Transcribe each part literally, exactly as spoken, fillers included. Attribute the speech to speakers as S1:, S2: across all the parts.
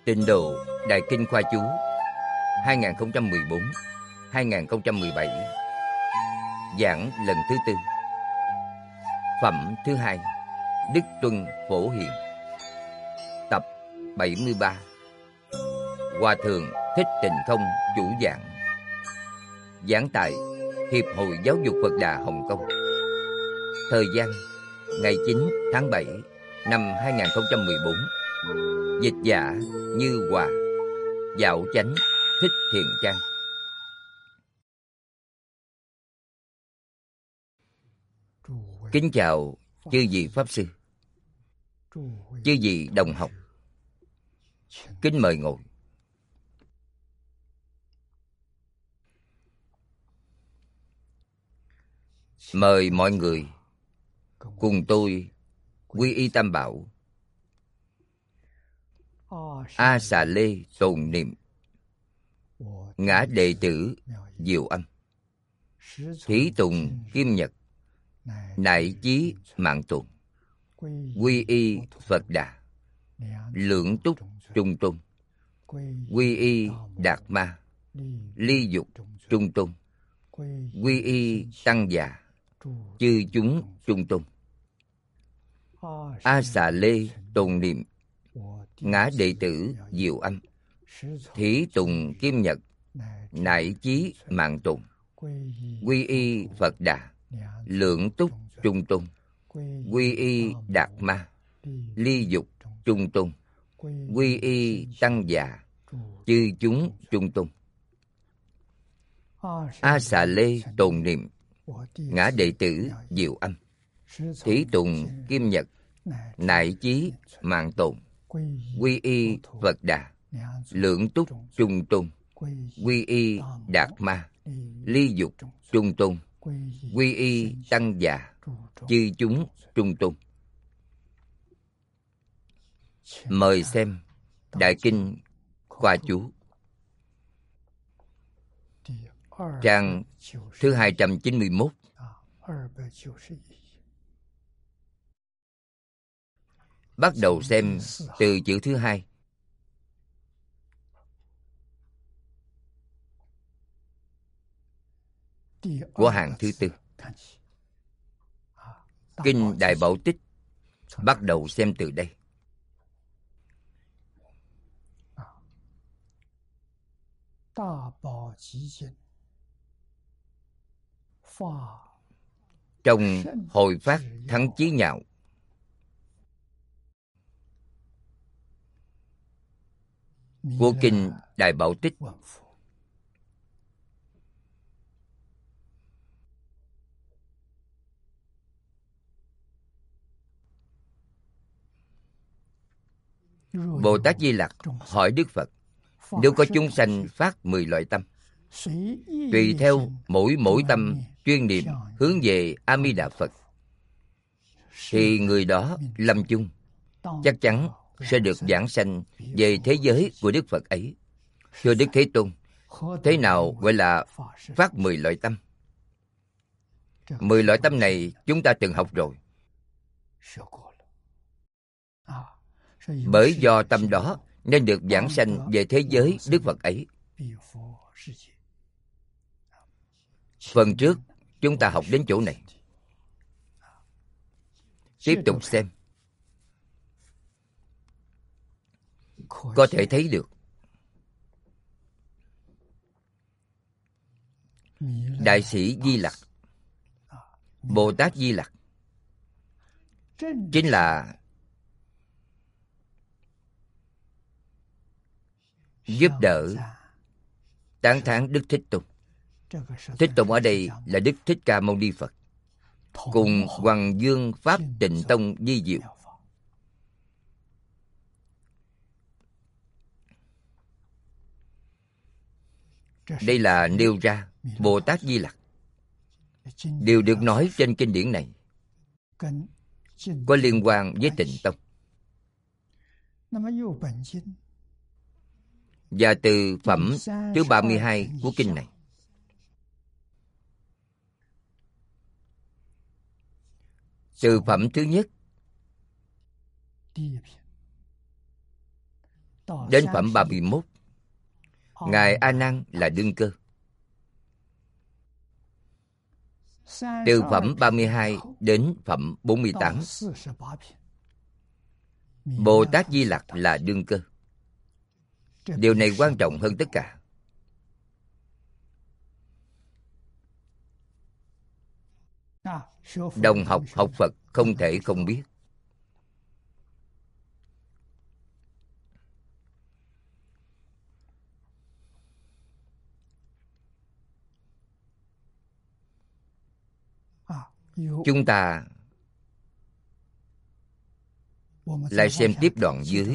S1: Tịnh Độ Đại Kinh Khoa Chú hai không một bốn đến hai không một bảy. Giảng lần thứ tư. Phẩm thứ hai. Đức Tuân Phổ Hiền. Tập bảy mươi ba. Hòa Thượng Thích Tịnh Không chủ giảng. Giảng tại Hiệp hội Giáo dục Phật Đà Hồng Kông. Thời gian ngày chín tháng bảy năm hai không một bốn. Dịch giả Như Hòa. Dạo Chánh Thích Thiền Trang. Kính chào chư vị Pháp Sư, chư vị đồng học. Kính mời ngồi. Mời mọi người cùng tôi quy y Tam Bảo, A Xà Lê tồn niệm, ngã đệ tử Diệu Âm, thí tùng Kim Nhật, nại chí mạng tùng, quy y Phật Đà, lượng túc trung tôn, quy y Đạt Ma, ly dục trung tôn, quy y Tăng Già, chư chúng trung tôn. A Xà Lê tồn niệm, ngã đệ tử Diệu Âm, thí tùng Kim Nhật, nại chí mạng tùng, quy y Phật Đà, lượng túc trung tôn, quy y Đạt Ma, ly dục trung tôn, quy y Tăng Già, chư chúng trung tôn. A Xà Lê tồn niệm, ngã đệ tử Diệu Âm, thí tùng Kim Nhật, nại chí mạng tồn, quy y Phật Đà, lượng túc trung tôn, quy y Đạt Ma, ly dục trung tôn, quy y Tăng Già, chư chúng trung tôn. Mời xem Đại Kinh Khoa Chú, trang thứ hai trăm chín mươi mốt. Bắt đầu xem từ chữ thứ hai. Của hàng thứ tư. Kinh Đại Bảo Tích bắt đầu xem từ đây. Trong Hồi Phát Thắng Chí Nhạo, của Kinh Đại Bảo Tích, Bồ Tát Di Lặc hỏi Đức Phật: nếu có chúng sanh phát mười loại tâm, tùy theo mỗi mỗi tâm chuyên niệm hướng về A Di Đà Phật, thì người đó lâm chung chắc chắn sẽ được giảng sanh về thế giới của Đức Phật ấy. Thưa Đức Thế Tôn, thế nào gọi là phát mười loại tâm? Mười loại tâm này chúng ta từng học rồi. Bởi do tâm đó nên được giảng sanh về thế giới Đức Phật ấy. Phần trước chúng ta học đến chỗ này. Tiếp tục xem. Có thể thấy được Đại sĩ Di Lặc, Bồ Tát Di Lặc chính là giúp đỡ, tán thán Đức Thích Tôn. Thích Tôn ở đây là Đức Thích Ca Mâu Ni Phật, cùng Hoằng Dương Pháp Tịnh Tông Di Diệu. Đây là nêu ra Bồ Tát Di Lặc đều được nói trên kinh điển này có liên quan với Tịnh Tông. Và từ phẩm thứ ba mươi hai của kinh này, từ phẩm thứ nhất, đến phẩm ba mươi mốt, Ngài A Nan là đương cơ. Từ phẩm ba mươi hai đến phẩm bốn mươi tám, Bồ Tát Di Lặc là đương cơ. Điều này quan trọng hơn tất cả. Đồng học học Phật không thể không biết. Chúng ta lại xem tiếp đoạn dưới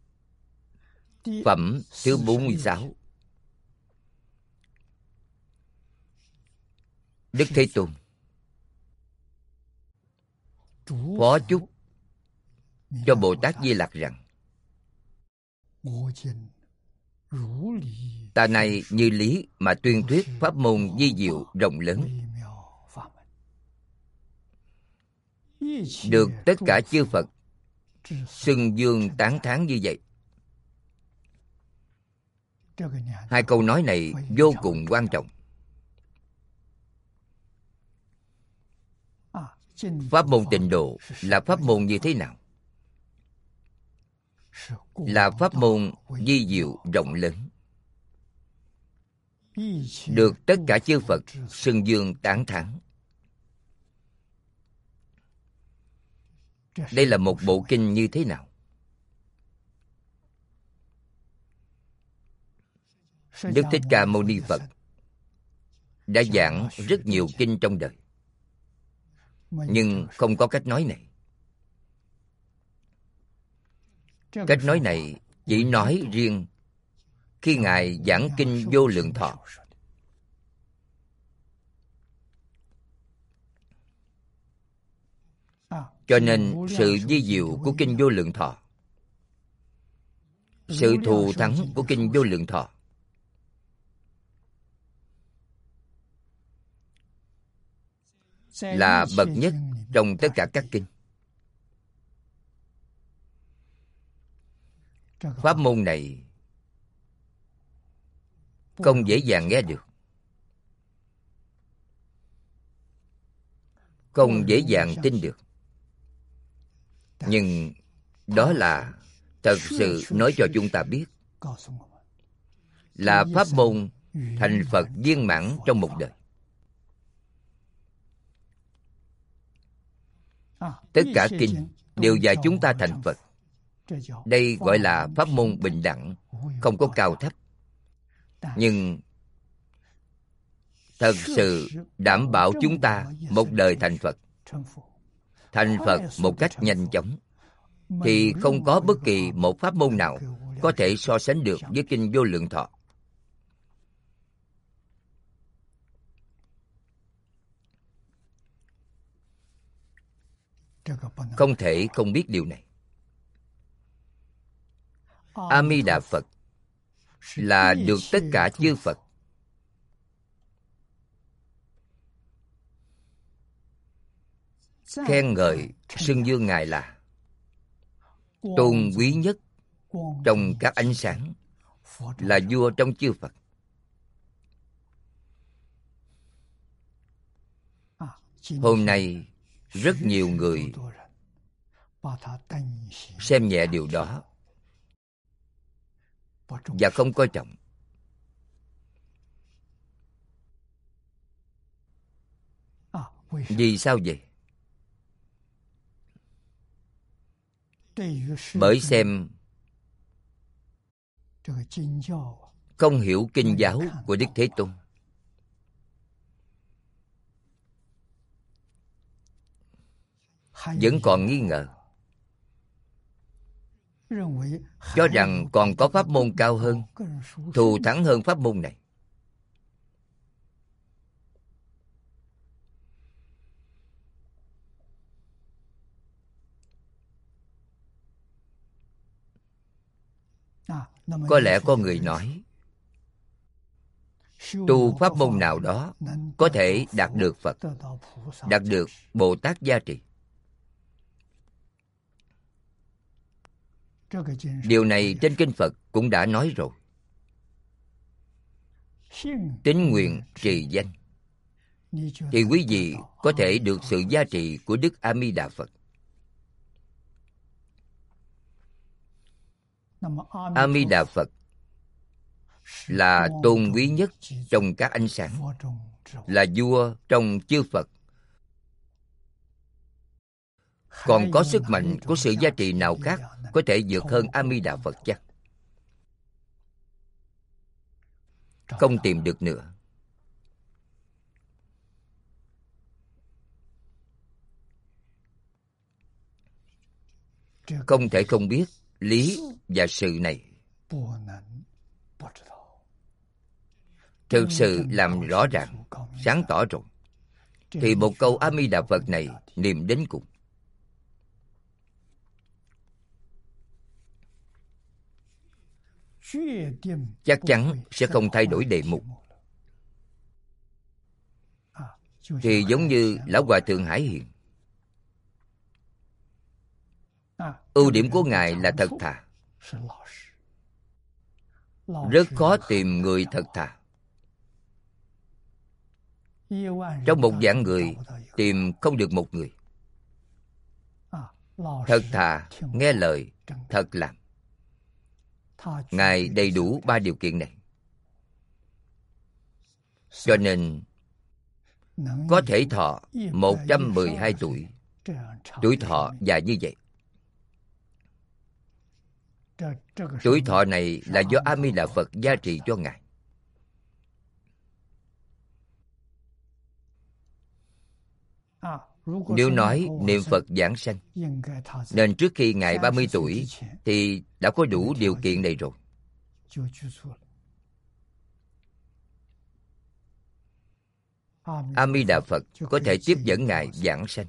S1: phẩm thứ bốn mươi sáu. Đức Thế Tôn phó chúc cho Bồ Tát Di Lặc rằng: ta này như lý mà tuyên thuyết pháp môn vi diệu rộng lớn, được tất cả chư Phật xưng dương tán thán như vậy. Hai câu nói này vô cùng quan trọng. Pháp môn Tịnh Độ là pháp môn như thế nào? Là pháp môn vi diệu rộng lớn, được tất cả chư Phật xưng dương tán thán. Đây là một bộ kinh như thế nào? Đức Thích Ca Mâu Ni Phật đã giảng rất nhiều kinh trong đời, nhưng không có cách nói này. Cách nói này chỉ nói riêng khi Ngài giảng kinh Vô Lượng Thọ. Cho nên sự vi diệu của kinh Vô Lượng Thọ, sự thù thắng của kinh Vô Lượng Thọ là bậc nhất trong tất cả các kinh. Pháp môn này không dễ dàng nghe được, không dễ dàng tin được. Nhưng đó là thật sự nói cho chúng ta biết, là pháp môn thành Phật viên mãn trong một đời. Tất cả kinh đều dạy chúng ta thành Phật. Đây gọi là pháp môn bình đẳng, không có cao thấp, nhưng thật sự đảm bảo chúng ta một đời thành Phật. Thành Phật một cách nhanh chóng, thì không có bất kỳ một pháp môn nào có thể so sánh được với kinh Vô Lượng Thọ. Không thể không biết điều này. A Di Đà Phật là được tất cả chư Phật khen ngợi xưng dương Ngài là tôn quý nhất trong các ánh sáng, là vua trong chư Phật. Hôm nay rất nhiều người xem nhẹ điều đó và không coi trọng. Vì sao vậy? Bởi xem không hiểu kinh giáo của Đức Thế Tôn. Vẫn còn nghi ngờ, cho rằng còn có pháp môn cao hơn, thù thắng hơn pháp môn này. Có lẽ có người nói, tu pháp môn nào đó có thể đạt được Phật, đạt được Bồ Tát gia trì. Điều này trên kinh Phật cũng đã nói rồi. Tín nguyện trì danh, thì quý vị có thể được sự gia trị của Đức A Di Đà Phật. A Di Đà Phật là tôn quý nhất trong các ánh sáng, là vua trong chư Phật. Còn có sức mạnh của sự gia trì nào khác có thể vượt hơn A Di Đà Phật chăng? Không tìm được nữa. Không thể không biết lý và sự này. Thực sự làm rõ ràng, sáng tỏ rồi, thì một câu A Di Đà Phật này niệm đến cùng. Chắc chắn sẽ không thay đổi đề mục. Thì giống như Lão Hòa Thượng Hải Hiền, ưu điểm của Ngài là thật thà. Rất khó tìm người thật thà. Trong một vạn người tìm không được một người thật thà, nghe lời, thật làm. Ngài đầy đủ ba điều kiện này, cho nên có thể thọ một trăm mười hai tuổi. Tuổi thọ dài như vậy. Tuổi thọ này là do A Di Đà Phật gia trì cho Ngài. Nếu nói niệm Phật giảng sanh, nên trước khi Ngài ba mươi tuổi thì đã có đủ điều kiện này rồi. A Di Đà Phật có thể tiếp dẫn Ngài giảng sanh.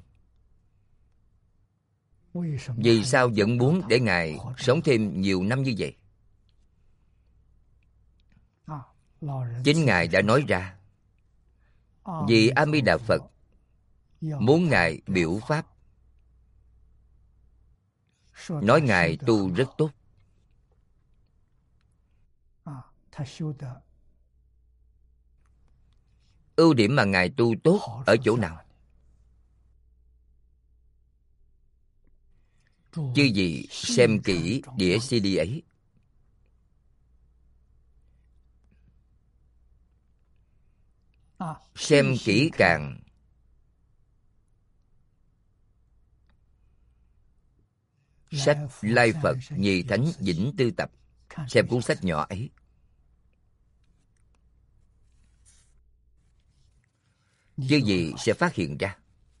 S1: Vì sao vẫn muốn để Ngài sống thêm nhiều năm như vậy? Chính Ngài đã nói ra, vì A Di Đà Phật muốn Ngài biểu pháp, nói Ngài tu rất tốt. Ưu điểm mà Ngài tu tốt ở chỗ nào? Chư vị xem kỹ đĩa xê đê ấy. Xem kỹ càng sách Lai Phật Nhì Thánh Vĩnh Tư Tập. Xem cuốn sách nhỏ ấy. Chư vị sẽ phát hiện ra,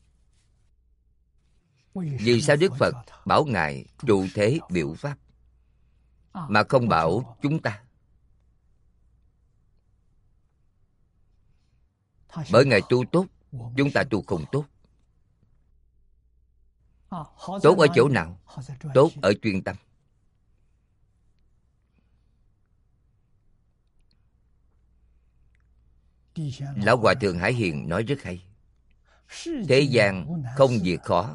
S1: vì sao Đức Phật bảo Ngài trụ thế biểu pháp, mà không bảo chúng ta? Bởi Ngài tu tốt, chúng ta tu không tốt. Tốt ở chỗ nào? Tốt ở chuyên tâm. Lão Hòa Thượng Hải Hiền nói rất hay. Thế gian không việc khó,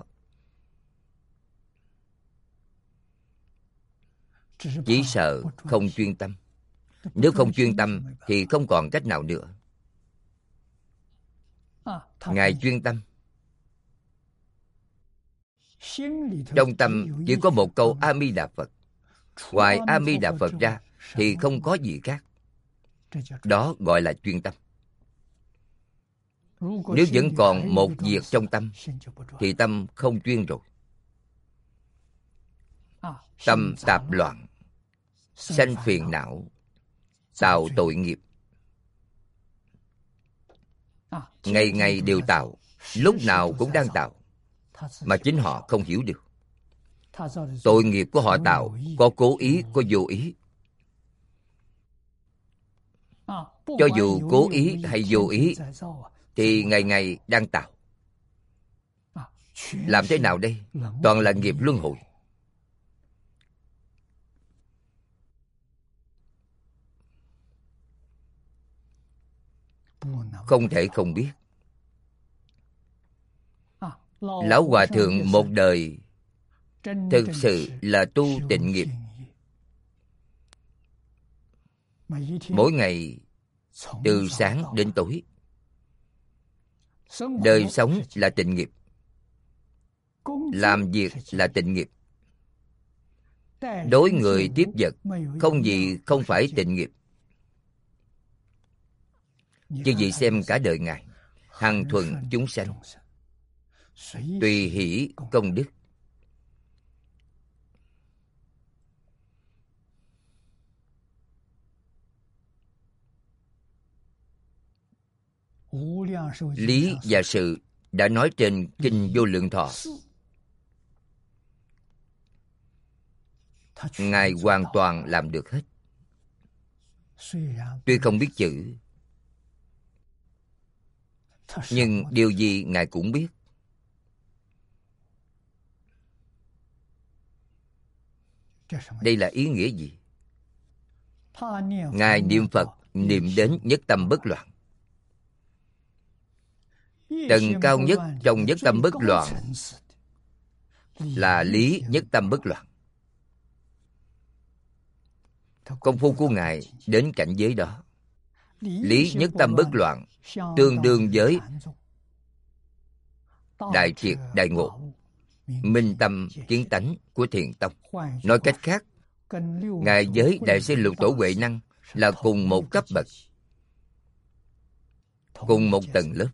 S1: chỉ sợ không chuyên tâm. Nếu không chuyên tâm thì không còn cách nào nữa. Ngài chuyên tâm. Trong tâm chỉ có một câu A Di Đà Phật. Ngoài A Di Đà Phật ra thì không có gì khác. Đó gọi là chuyên tâm. Nếu vẫn còn một việc trong tâm thì tâm không chuyên rồi. Tâm tạp loạn, sanh phiền não, tạo tội nghiệp. Ngày ngày đều tạo, lúc nào cũng đang tạo, mà chính họ không hiểu được. Tội nghiệp của họ tạo có cố ý, có vô ý. Cho dù cố ý hay vô ý thì ngày ngày đang tạo. Làm thế nào đây? Toàn là nghiệp luân hồi. Không thể không biết. Lão Hòa Thượng một đời thực sự là tu tịnh nghiệp. Mỗi ngày từ sáng đến tối, đời sống là tịnh nghiệp, làm việc là tịnh nghiệp, đối người tiếp vật không gì không phải tịnh nghiệp. Chứ vậy xem cả đời Ngài hằng thuận chúng sanh, tùy hỷ công đức. Lý và sự đã nói trên Kinh Vô Lượng Thọ. Ngài hoàn toàn làm được hết. Tuy không biết chữ, nhưng điều gì Ngài cũng biết. Đây là ý nghĩa gì? Ngài niệm Phật niệm đến nhất tâm bất loạn. Tầng cao nhất trong nhất tâm bất loạn là lý nhất tâm bất loạn. Công phu của Ngài đến cảnh giới đó. Lý nhất tâm bất loạn tương đương với đại triệt đại ngộ, minh tâm kiến tánh của Thiền Tông. Nói cách khác, Ngài với Đại sư Lục Tổ Huệ Năng là cùng một cấp bậc, cùng một tầng lớp.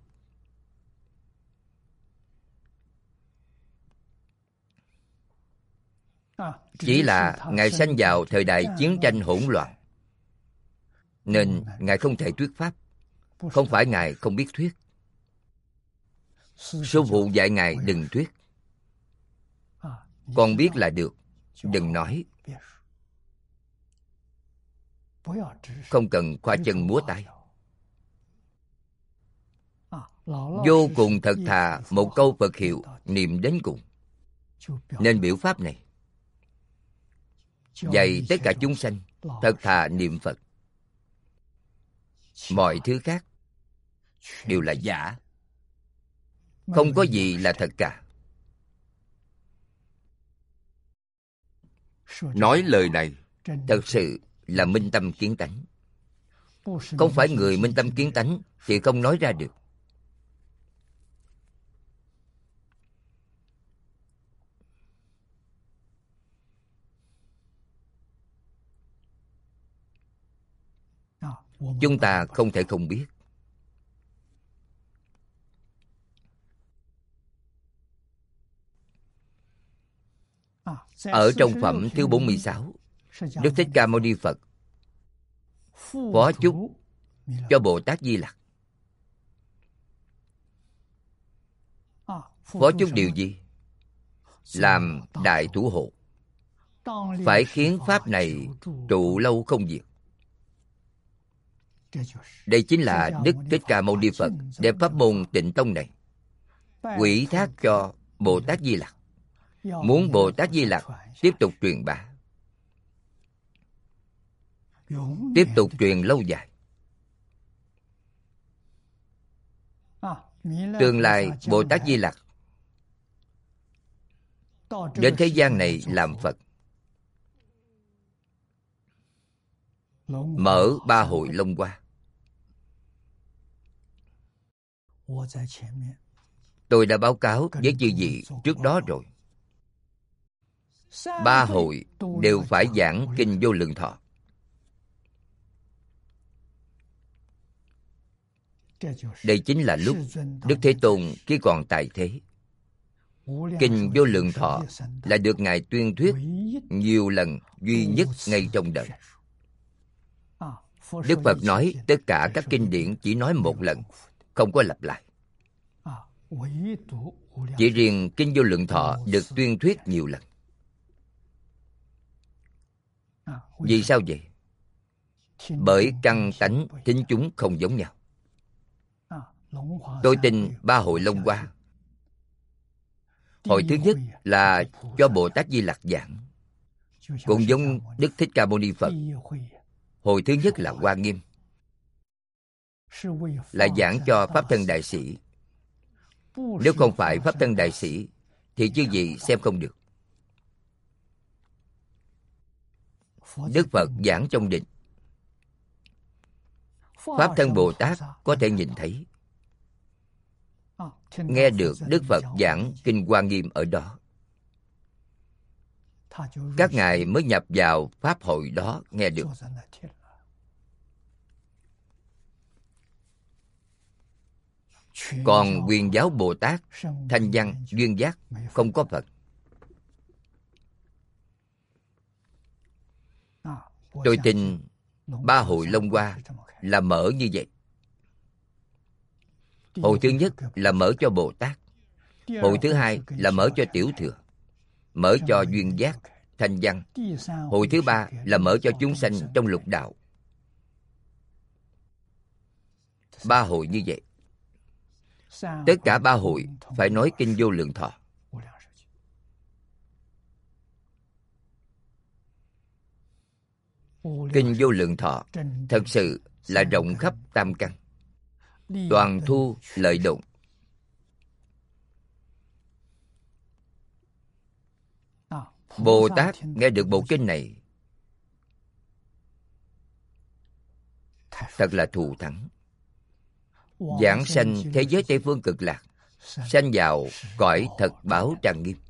S1: Chỉ là Ngài sanh vào thời đại chiến tranh hỗn loạn, nên Ngài không thể thuyết pháp. Không phải Ngài không biết thuyết. Sư phụ dạy Ngài đừng thuyết. Con biết là được, đừng nói. Không cần khoa chân múa tay. Vô cùng thật thà một câu Phật hiệu niệm đến cùng. Nên biểu pháp này dạy tất cả chúng sanh thật thà niệm Phật. Mọi thứ khác đều là giả, không có gì là thật cả. Nói lời này thật sự là minh tâm kiến tánh. Không phải người minh tâm kiến tánh thì không nói ra được. Chúng ta không thể không biết. Ở trong phẩm thứ bốn mươi sáu, Đức Thích Ca Mâu Ni Phật phó chúc cho Bồ Tát Di Lặc. Phó chúc điều gì? Làm đại thủ hộ, phải khiến pháp này trụ lâu không diệt. Đây chính là Đức Thích Ca Mâu Ni Phật đem pháp môn Tịnh Tông này ủy thác cho Bồ Tát Di Lặc, muốn Bồ Tát Di Lặc tiếp tục truyền bá, tiếp tục truyền lâu dài. Tương lai Bồ Tát Di Lặc đến thế gian này làm Phật, mở ba hội Long Hoa. Tôi đã báo cáo với chư vị trước đó rồi. Ba hội đều phải giảng Kinh Vô Lượng Thọ. Đây chính là lúc Đức Thế Tôn khi còn tại thế. Kinh Vô Lượng Thọ là được Ngài tuyên thuyết nhiều lần duy nhất ngay trong đời. Đức Phật nói tất cả các kinh điển chỉ nói một lần, không có lặp lại. Chỉ riêng Kinh Vô Lượng Thọ được tuyên thuyết nhiều lần. Vì sao vậy? Bởi căn tánh thính chúng không giống nhau. Tôi tin ba hội Long Hoa. Hội thứ nhất là cho Bồ Tát Di Lặc giảng, cũng giống Đức Thích Ca Mâu Ni Phật. Hội thứ nhất là Hoa Nghiêm, là giảng cho Pháp Thân Đại Sĩ. Nếu không phải Pháp Thân Đại Sĩ thì chư vị xem không được. Đức Phật giảng trong định. Pháp Thân Bồ Tát có thể nhìn thấy, nghe được Đức Phật giảng Kinh Hoa Nghiêm ở đó. Các ngài mới nhập vào Pháp hội đó nghe được. Còn Quyền Giáo Bồ Tát, Thanh Văn, Duyên Giác không có Phật. Tôi tin ba hội Long Hoa là mở như vậy. Hội thứ nhất là mở cho Bồ Tát. Hội thứ hai là mở cho Tiểu Thừa, mở cho Duyên Giác, Thanh Văn. Hội thứ ba là mở cho chúng sanh trong lục đạo. Ba hội như vậy. Tất cả ba hội phải nói Kinh Vô Lượng Thọ. Kinh Vô Lượng Thọ thật sự là rộng khắp tam căn, toàn thu lợi động. Bồ Tát nghe được bộ kinh này thật là thù thắng. Giảng sanh thế giới Tây Phương Cực Lạc, sanh vào cõi thật bảo trang nghiêm.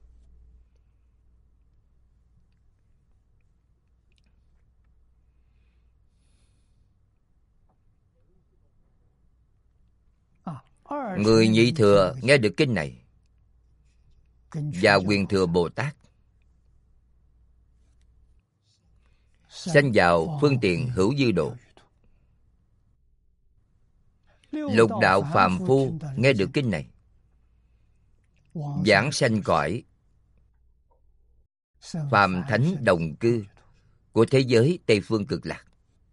S1: Người nhị thừa nghe được kinh này và Quyền Thừa Bồ Tát sanh vào phương tiện hữu dư độ. Lục đạo phàm phu nghe được kinh này giảng sanh cõi phàm thánh đồng cư của thế giới Tây Phương Cực Lạc.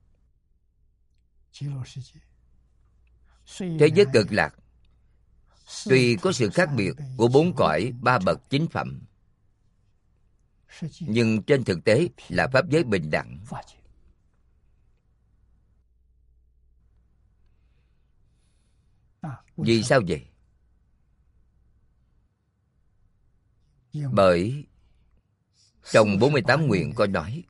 S1: Thế giới Cực Lạc tuy có sự khác biệt của bốn cõi ba bậc chính phẩm, nhưng trên thực tế là pháp giới bình đẳng. Vì sao vậy? Bởi trong bốn mươi tám nguyện có nói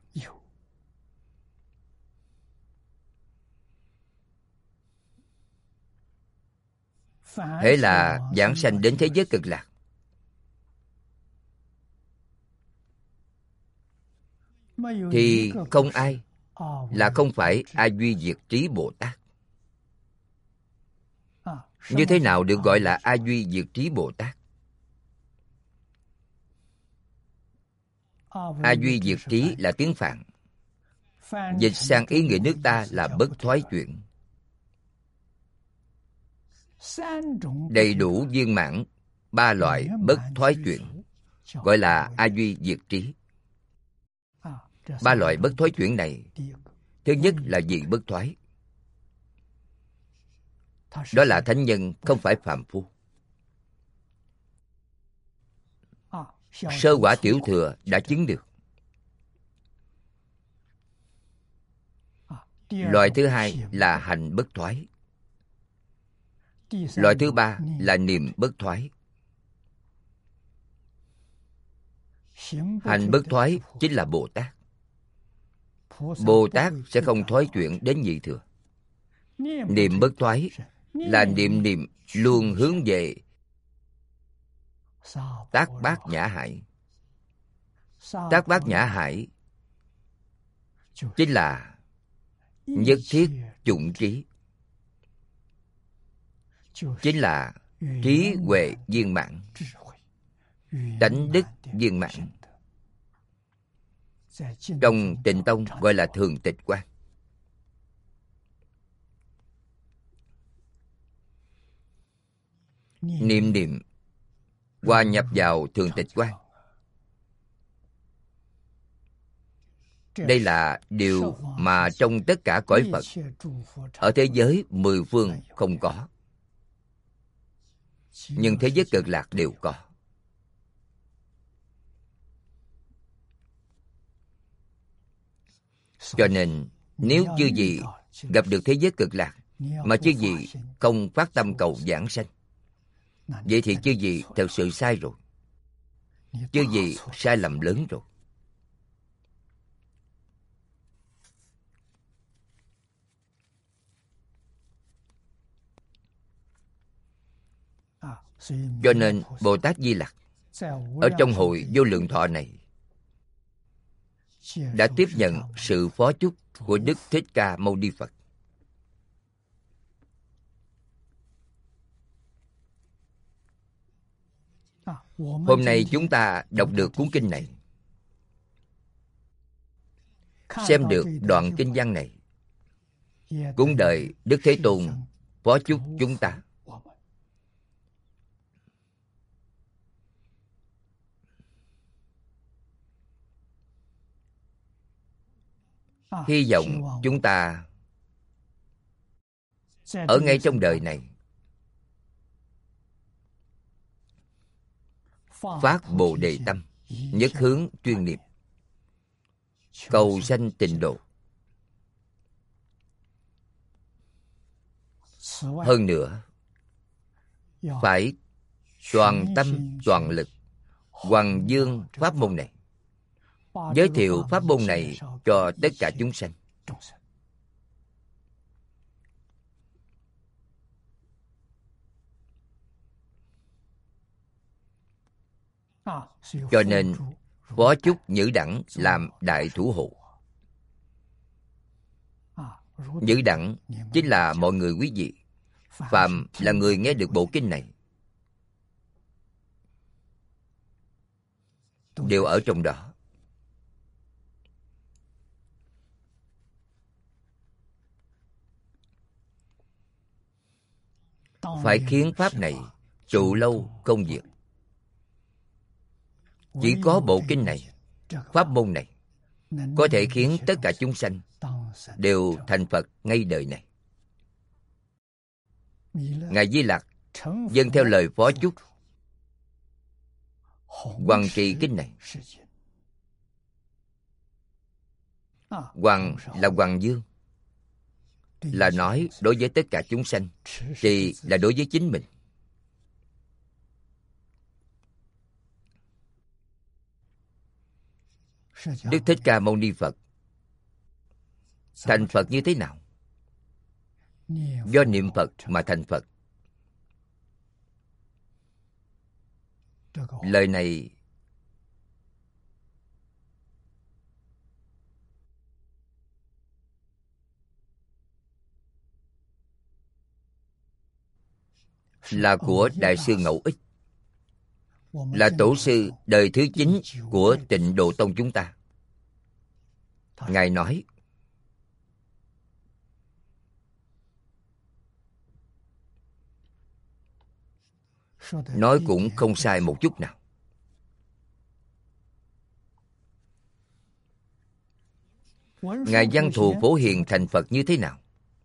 S1: hễ là giảng sanh đến thế giới Cực Lạc, thì không ai là không phải A Duy Diệt Trí Bồ Tát. Như thế nào được gọi là A Duy Diệt Trí Bồ Tát? A Duy Diệt Trí là tiếng Phạn, dịch sang ý nghĩa nước ta là bất thoái chuyển. Đầy đủ viên mãn ba loại bất thoái chuyển gọi là A Duy Diệt Trí. Ba loại bất thoái chuyển này, thứ nhất là gì bất thoái? Đó là thánh nhân, không phải phàm phu. Sơ quả tiểu thừa đã chứng được. Loại thứ hai là hành bất thoái. Loại thứ ba là niệm bất thoái. Hành bất thoái chính là Bồ Tát. Bồ Tát sẽ không thoái chuyển đến nhị thừa. Niệm bất thoái là niệm niệm luôn hướng về Tác Bát Nhã Hải. Tác Bát Nhã Hải chính là nhất thiết chủng trí, chính là trí huệ viên mãn, tánh đức viên mãn. Trong Tịnh Tông gọi là thường tịch quan. Niệm niệm hòa nhập vào thường tịch quan. Đây là điều mà trong tất cả cõi Phật ở thế giới mười phương không có, nhưng thế giới Cực Lạc đều có. Cho nên nếu chư vị gặp được thế giới Cực Lạc mà chư vị không phát tâm cầu giảng sanh, vậy thì chư vị thật sự sai rồi. Chư vị sai lầm lớn rồi. Cho nên Bồ Tát Di Lặc ở trong hội vô lượng thọ này đã tiếp nhận sự phó chúc của Đức Thích Ca Mâu Ni Phật. Hôm nay chúng ta đọc được cuốn kinh này, xem được đoạn kinh văn này, cũng đợi Đức Thế Tôn phó chúc chúng ta. Hy vọng chúng ta ở ngay trong đời này phát Bồ Đề tâm, nhất hướng chuyên niệm, cầu sanh tịnh độ. Hơn nữa, phải toàn tâm toàn lực hoằng dương pháp môn này, giới thiệu pháp môn này cho tất cả chúng sanh. Cho nên phó chúc Nhữ Đẳng làm đại thủ hộ. Nhữ Đẳng chính là mọi người quý vị, phàm là người nghe được bộ kinh này đều ở trong đó. Phải khiến pháp này trụ lâu không diệt. Chỉ có bộ kinh này, pháp môn này có thể khiến tất cả chúng sanh đều thành Phật ngay đời này. Ngài Di Lặc dâng theo lời phó chúc hoằng trì kinh này. Hoằng là hoằng dương, là nói đối với tất cả chúng sanh, trì là đối với chính mình. Đức Thích Ca Mâu Ni Phật thành Phật như thế nào? Do niệm Phật mà thành Phật. Lời này là của Đại sư Ngẫu Ích, là tổ sư đời thứ chín của Tịnh Độ Tông chúng ta. Ngài nói, nói cũng không sai một chút nào. Ngài Văn Thù Phổ Hiền thành Phật như thế nào?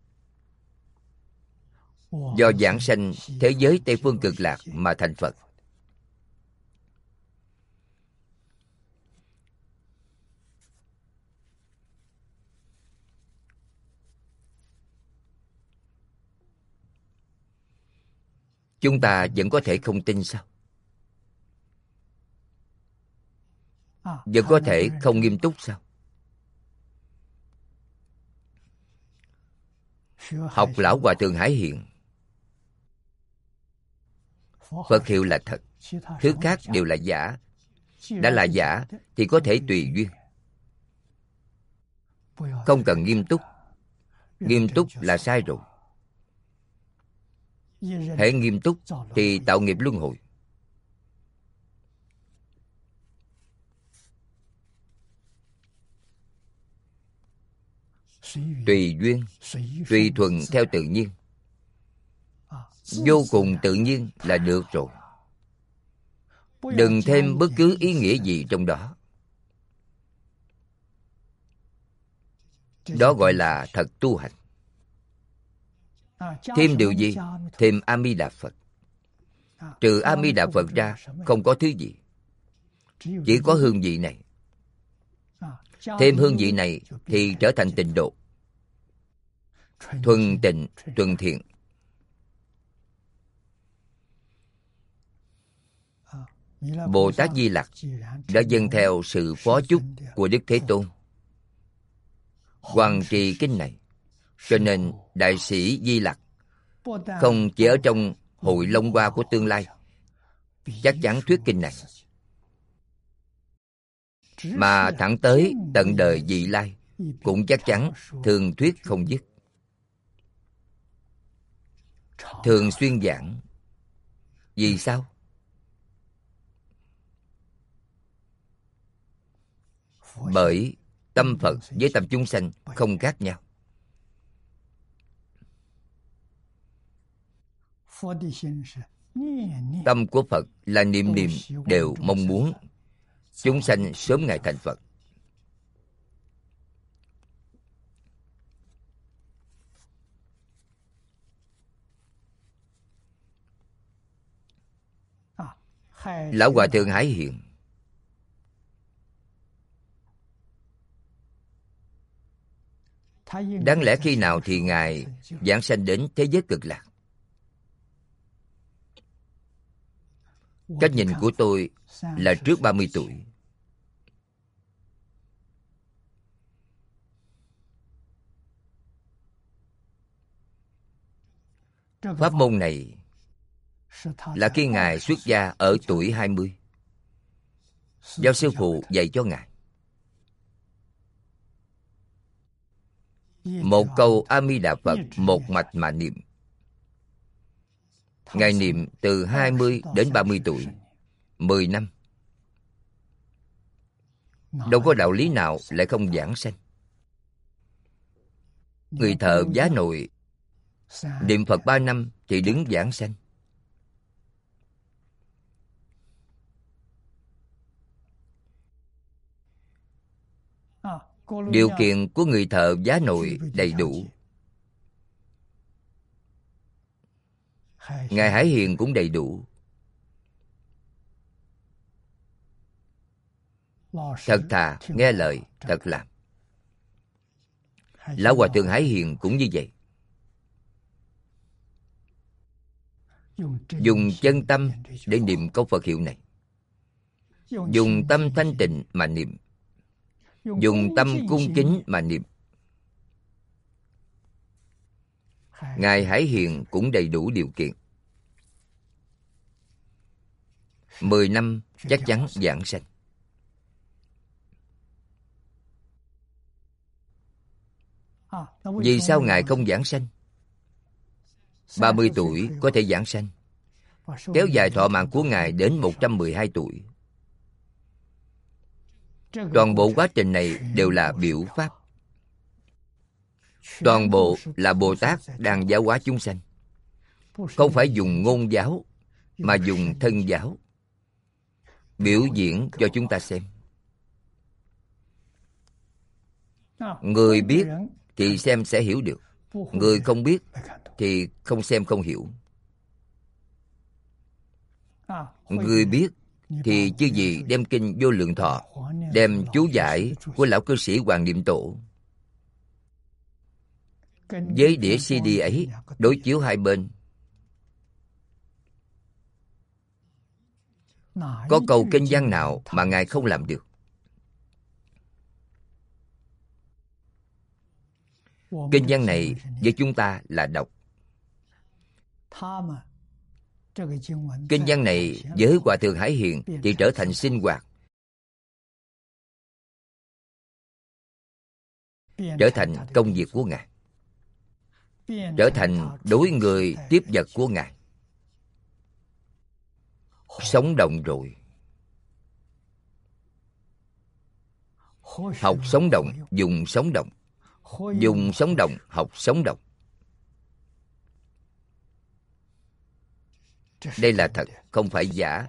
S1: Do giảng sanh thế giới Tây Phương Cực Lạc mà thành Phật. Chúng ta vẫn có thể không tin sao? Vẫn có thể không nghiêm túc sao? Học Lão Hòa Thượng Hải Hiện, Phật hiệu là thật, thứ khác đều là giả. Đã là giả thì có thể tùy duyên, không cần nghiêm túc. Nghiêm túc là sai rồi. Hễ nghiêm túc thì tạo nghiệp luân hồi. Tùy duyên, tùy thuận theo tự nhiên, vô cùng tự nhiên là được rồi. Đừng thêm bất cứ ý nghĩa gì trong đó. Đó gọi là thật tu hành. Thêm điều gì? Thêm A Di Đà Phật. Trừ A Di Đà Phật ra không có thứ gì, chỉ có hương vị này. Thêm hương vị này thì trở thành tịnh độ, thuần tịnh, thuần thiện. Bồ Tát Di Lặc đã dâng theo sự phó chúc của Đức Thế Tôn hoằng trì kinh này. Cho nên Đại sĩ Di Lặc không chỉ ở trong Hội Long Hoa của tương lai chắc chắn thuyết kinh này. Mà thẳng tới tận đời vị lai cũng chắc chắn thường thuyết không dứt, thường xuyên giảng. Vì sao? Bởi tâm Phật với tâm chúng sanh không khác nhau. Tâm của Phật là niệm niệm đều mong muốn chúng sanh sớm ngày thành Phật. Lão Hòa Thượng Hải Hiền đáng lẽ khi nào thì Ngài giảng sanh đến thế giới cực lạc? Cách nhìn của tôi là trước ba mươi tuổi. Pháp môn này là khi Ngài xuất gia ở tuổi hai mươi. Do sư phụ dạy cho Ngài một câu A Di Đà Phật một mạch mà niệm. Ngài niệm từ hai mươi đến ba mươi tuổi, mười năm. Đâu có đạo lý nào lại không giảng sanh. Người thợ giá nồi niệm Phật ba năm thì đứng giảng sanh. Điều kiện của người thợ giá nồi đầy đủ. Ngài Hải Hiền cũng đầy đủ. Thật thà, nghe lời, thật làm. Lão Hòa Thượng Hải Hiền cũng như vậy. Dùng chân tâm để niệm câu Phật hiệu này. Dùng tâm thanh tịnh mà niệm. Dùng tâm cung kính mà niệm. Ngài Hải Hiền cũng đầy đủ điều kiện. Mười năm chắc chắn giảng sanh. Vì sao Ngài không giảng sanh? Ba mươi tuổi có thể giảng sanh. Kéo dài thọ mạng của Ngài đến một trăm mười hai tuổi. Toàn bộ quá trình này đều là biểu pháp. Toàn bộ là Bồ Tát đang giáo hóa chúng sanh. Không phải dùng ngôn giáo, mà dùng thân giáo. Biểu diễn cho chúng ta xem. Người biết thì xem sẽ hiểu được. Người không biết thì không xem không hiểu. Người biết thì chứ gì đem kinh Vô Lượng Thọ, đem chú giải của lão cư sĩ Hoàng Niệm Tổ với đĩa xê đê ấy đối chiếu hai bên. Có câu kinh văn nào mà Ngài không làm được? Kinh văn này với chúng ta là đọc. Kinh văn này với Hòa Thượng Hải Hiền thì trở thành sinh hoạt, trở thành công việc của Ngài, trở thành đối người tiếp vật của Ngài. Sống động rồi. Học sống động, dùng sống động. Dùng sống động, học sống động. Đây là thật, không phải giả.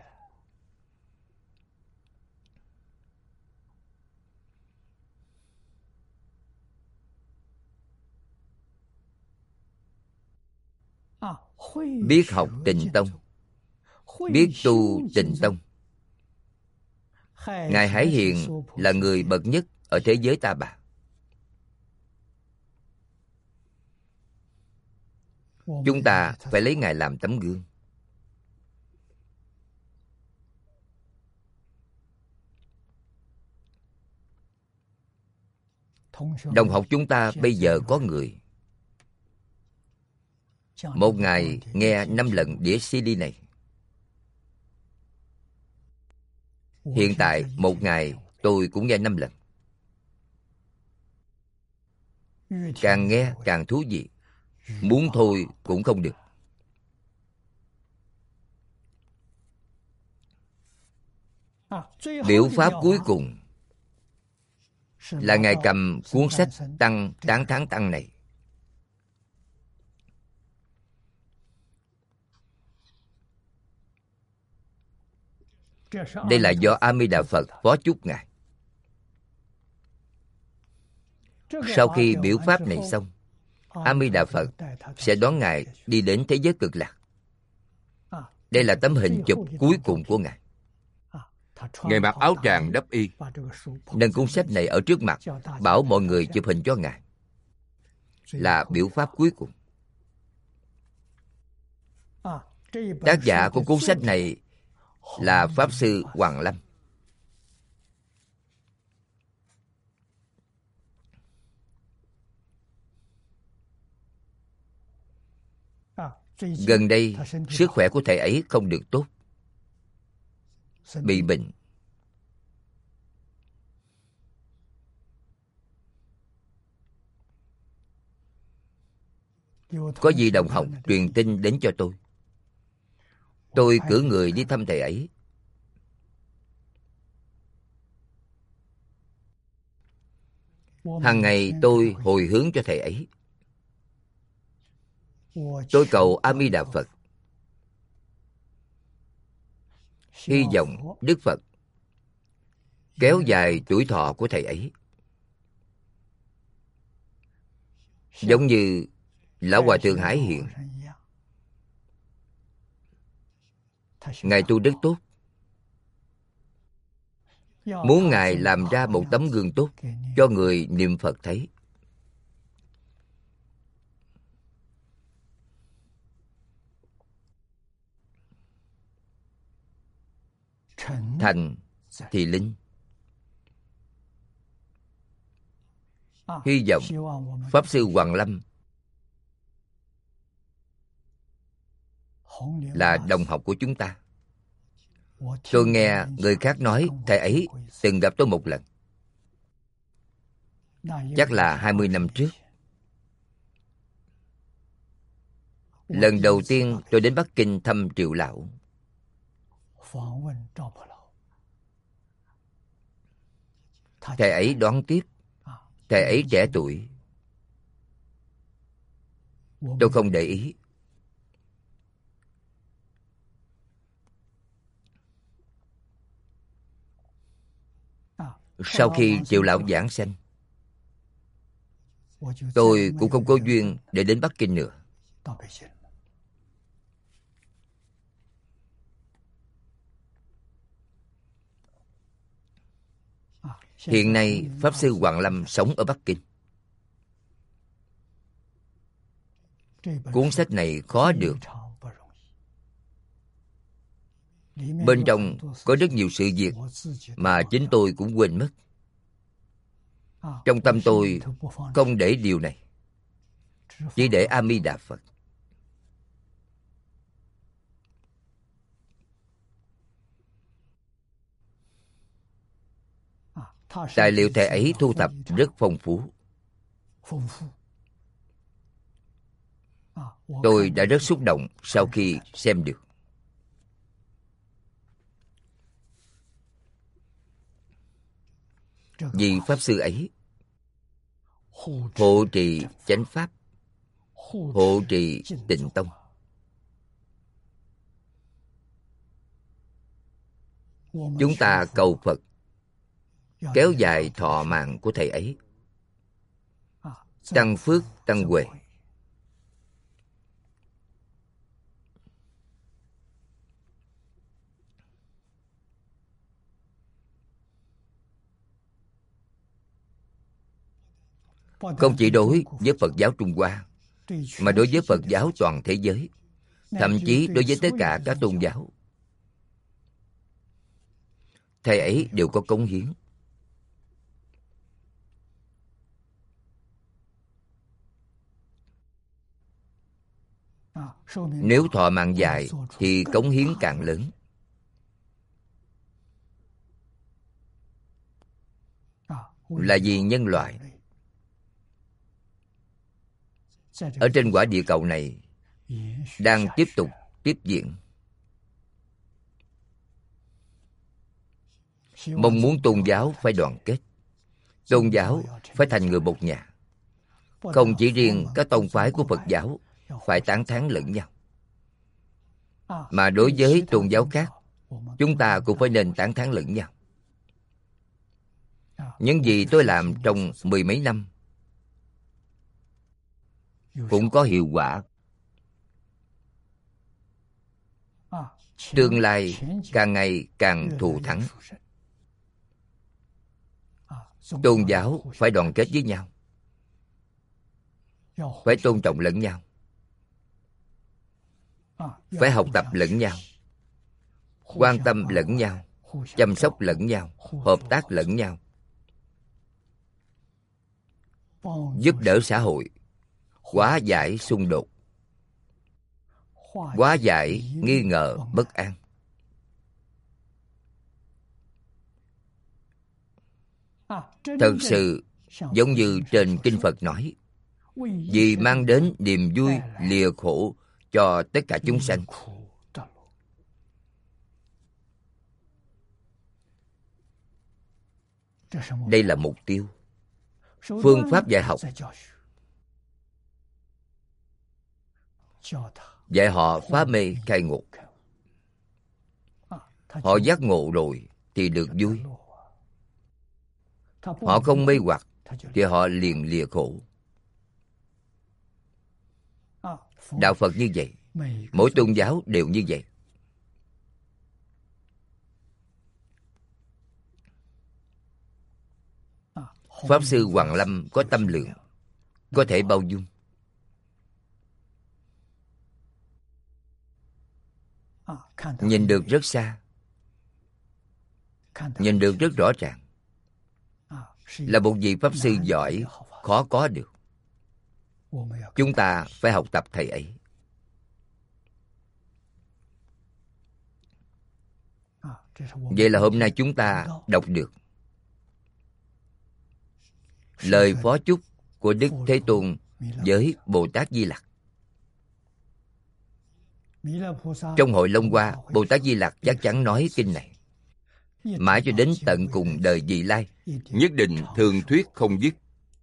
S1: Biết học Tịnh Tông, biết tu Tịnh Tông. Ngài Hải Hiền là người bậc nhất ở thế giới Ta Bà. Chúng ta phải lấy Ngài làm tấm gương. Đồng học chúng ta bây giờ có người Một ngày nghe năm lần đĩa xê đê này. Hiện tại một ngày tôi cũng nghe năm lần. Càng nghe càng thú vị, muốn thôi cũng không được. Biểu pháp cuối cùng là Ngài cầm cuốn sách Tăng Tán Thán Tăng này. Đây là do A Di Đà Phật phó chúc Ngài. Sau khi biểu pháp này xong, A Di Đà Phật sẽ đón Ngài đi đến thế giới cực lạc. Đây là tấm hình chụp cuối cùng của Ngài. Ngài mặc áo tràng đắp y, nâng cuốn sách này ở trước mặt, bảo mọi người chụp hình cho Ngài. Là biểu pháp cuối cùng. Tác giả của cuốn sách này là Pháp Sư Hoàng Lâm. Gần đây, sức khỏe của thầy ấy không được tốt, bị bệnh. Có vị đồng học truyền tin đến cho tôi. Tôi cử người đi thăm thầy ấy. Hàng ngày tôi hồi hướng cho thầy ấy. Tôi cầu A Di Đà Phật, hy vọng Đức Phật kéo dài tuổi thọ của thầy ấy. Giống như Lão Hòa Thượng Hải Hiện, Ngài tu rất tốt. Muốn Ngài làm ra một tấm gương tốt cho người niệm Phật thấy. Thành thì linh. Hy vọng Pháp Sư Hoàng Lâm là đồng học của chúng ta. Tôi nghe người khác nói thầy ấy từng gặp tôi một lần. Chắc là hai mươi năm trước. Lần đầu tiên tôi đến Bắc Kinh thăm Triệu Lão. Thầy ấy đón tiếp. Thầy ấy trẻ tuổi. Tôi không để ý. Sau khi Triệu Lão giảng sanh, tôi cũng không có duyên để đến Bắc Kinh nữa. Hiện nay Pháp Sư Hoàng Lâm sống ở Bắc Kinh. Cuốn sách này khó được. Bên trong có rất nhiều sự việc mà chính tôi cũng quên mất. Trong tâm tôi không để điều này, chỉ để A Di Đà Phật. Tài liệu thầy ấy thu thập rất phong phú. Tôi đã rất xúc động sau khi xem được. Vì Pháp Sư ấy hộ trì chánh Pháp, hộ trì Tịnh Tông. Chúng ta cầu Phật kéo dài thọ mạng của thầy ấy, tăng phước tăng huệ. Không chỉ đối với Phật giáo Trung Hoa, mà đối với Phật giáo toàn thế giới, thậm chí đối với tất cả các tôn giáo, thầy ấy đều có cống hiến. Nếu thọ mạng dài thì cống hiến càng lớn. Là vì nhân loại ở trên quả địa cầu này đang tiếp tục tiếp diễn. Mong muốn tôn giáo phải đoàn kết, tôn giáo phải thành người một nhà. Không chỉ riêng các tông phái của Phật giáo phải tán thán lẫn nhau, mà đối với tôn giáo khác, chúng ta cũng phải nên tán thán lẫn nhau. Những gì tôi làm trong mười mấy năm cũng có hiệu quả. Tương lai càng ngày càng thù thắng. Tôn giáo phải đoàn kết với nhau, phải tôn trọng lẫn nhau, phải học tập lẫn nhau, quan tâm lẫn nhau, chăm sóc lẫn nhau, hợp tác lẫn nhau, giúp đỡ xã hội, hóa giải xung đột, hóa giải nghi ngờ bất an. Thật sự giống như trên Kinh Phật nói, vì mang đến niềm vui lìa khổ cho tất cả chúng sanh. Đây là mục tiêu. Phương pháp dạy học, dạy họ phá mê khai ngộ. Họ giác ngộ rồi thì được vui. Họ không mê hoặc thì họ liền lìa khổ. Đạo Phật như vậy, mỗi tôn giáo đều như vậy. Pháp Sư Hoàng Lâm có tâm lượng, có thể bao dung. Nhìn được rất xa, nhìn được rất rõ ràng. Là một vị Pháp Sư giỏi, khó có được. Chúng ta phải học tập thầy ấy. Vậy là hôm nay chúng ta đọc được lời phó chúc của Đức Thế Tôn với Bồ Tát Di Lặc. Trong hội Long Hoa, Bồ Tát Di Lặc chắc chắn nói kinh này mãi cho đến tận cùng đời vị lai, nhất định thường thuyết không dứt.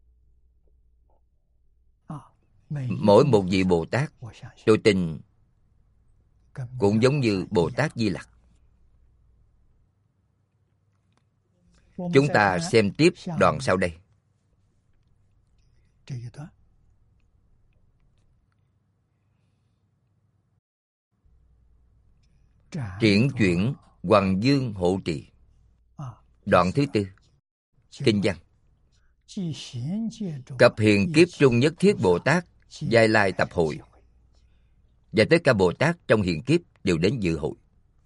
S1: Mỗi một vị Bồ Tát, tôi tin cũng giống như Bồ Tát Di Lặc. Chúng ta xem tiếp đoạn sau đây. Triển chuyển Hoằng Dương hộ trì. Đoạn thứ tư, kinh văn. Cập hiền kiếp trung nhất thiết Bồ Tát giai lai tập hội, và tất cả Bồ Tát trong hiền kiếp đều đến dự hội.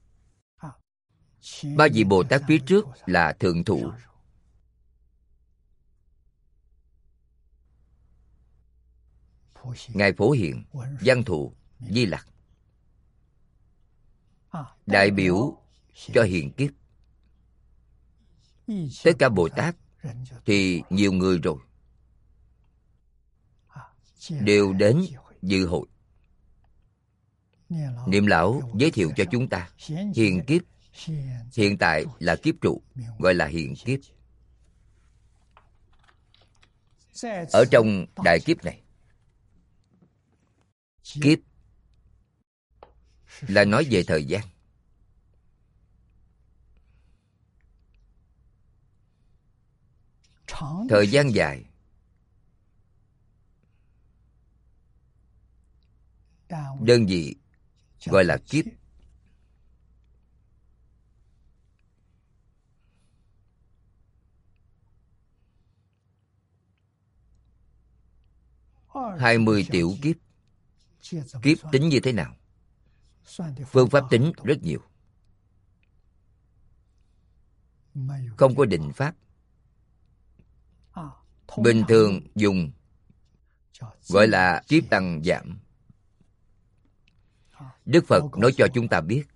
S1: Ba vị Bồ Tát phía trước là thượng thủ. Ngài Phổ Hiền, Văn Thù, Di Lặc, đại biểu cho hiền kiếp. Tất cả Bồ Tát thì nhiều người rồi, đều đến dự hội. Niệm Lão giới thiệu cho chúng ta hiền kiếp hiện tại là kiếp trụ, gọi là hiền kiếp. Ở trong đại kiếp này, kiếp là nói về thời gian. Thời gian dài, đơn vị gọi là kiếp. Hai mươi tiểu kiếp. Kiếp tính như thế nào? Phương pháp tính rất nhiều. Không có định pháp. Bình thường dùng gọi là kiếp tăng giảm. Đức Phật nói cho chúng ta biết,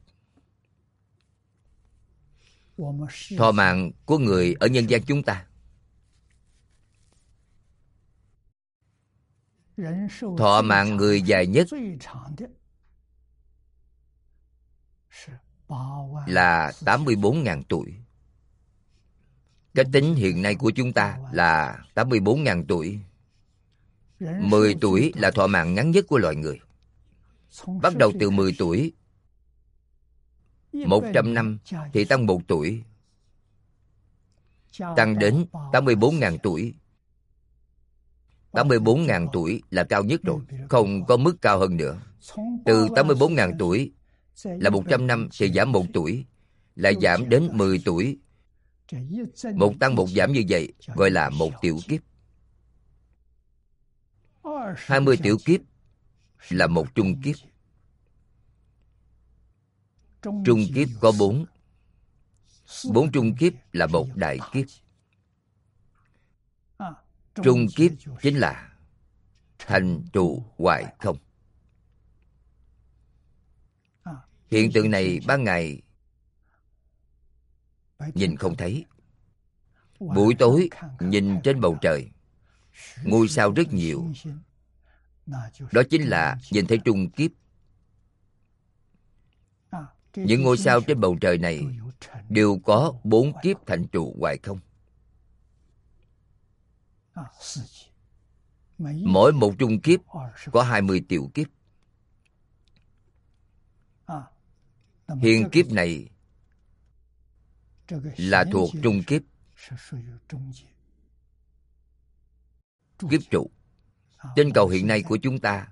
S1: thọ mạng của người ở nhân gian chúng ta, thọ mạng người dài nhất là tám mươi bốn nghìn tuổi. Cái tính hiện nay của chúng ta là tám mươi bốn nghìn tuổi. mười tuổi là thọ mạng ngắn nhất của loài người. Bắt đầu từ mười tuổi, một trăm năm thì tăng một tuổi, tăng đến tám mươi bốn nghìn tuổi. tám mươi bốn nghìn tuổi là cao nhất rồi, không có mức cao hơn nữa. Từ tám mươi bốn nghìn tuổi là một trăm năm thì giảm một tuổi, lại giảm đến mười tuổi. Một tăng một giảm như vậy gọi là một tiểu kiếp. hai mươi tiểu kiếp là một trung kiếp. Trung kiếp có bốn. Bốn trung kiếp là một đại kiếp. Trung kiếp chính là thành trụ hoại không. Hiện tượng này ban ngày nhìn không thấy. Buổi tối nhìn trên bầu trời, ngôi sao rất nhiều. Đó chính là nhìn thấy trung kiếp. Những ngôi sao trên bầu trời này đều có bốn kiếp thành trụ hoại không. Mỗi một trung kiếp có hai mươi tiểu kiếp. Hiện kiếp này là thuộc trung kiếp. Kiếp trụ. Trên cầu hiện nay của chúng ta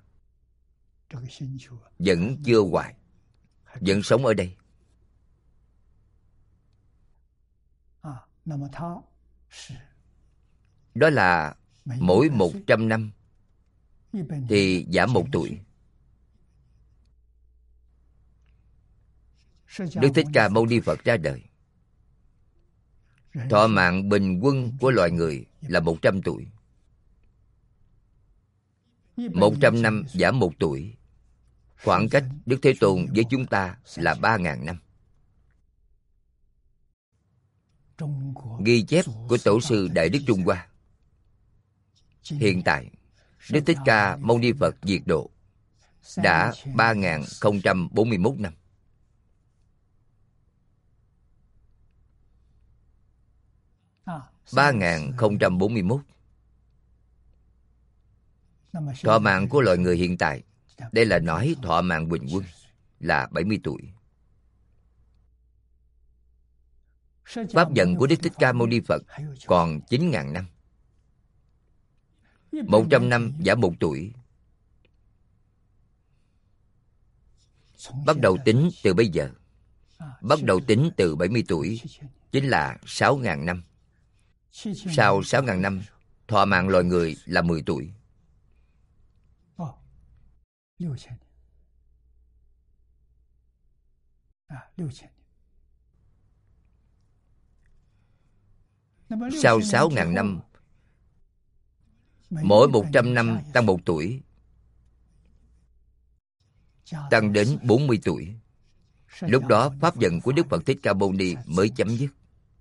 S1: vẫn chưa hoại, vẫn sống ở đây. Đó là mỗi một trăm năm thì giảm một tuổi. Đức Thích Ca Mâu Ni Phật ra đời, thọ mạng bình quân của loài người là một trăm tuổi. Một trăm năm giảm một tuổi. Khoảng cách Đức Thế Tôn với chúng ta là ba ngàn năm. Ghi chép của Tổ sư Đại Đức Trung Hoa. Hiện tại, Đức Thích Ca Mâu Ni Phật diệt độ đã ba nghìn không trăm bốn mươi mốt năm. ba nghìn không trăm bốn mươi mốt. Thọ mạng của loài người hiện tại, đây là nói thọ mạng bình quân, là bảy mươi tuổi. Pháp vận của Đức Thích Ca Mâu Ni Phật còn chín nghìn năm. Một trăm năm giảm một tuổi. Bắt đầu tính từ bây giờ, bắt đầu tính từ bảy mươi tuổi, chính là sáu nghìn năm. Sau sáu nghìn năm, thọ mạng loài người là mười tuổi. Sau sáu nghìn năm, mỗi một trăm năm tăng một tuổi, tăng đến bốn mươi tuổi. Lúc đó pháp vận của Đức Phật Thích Ca Mâu Ni mới chấm dứt.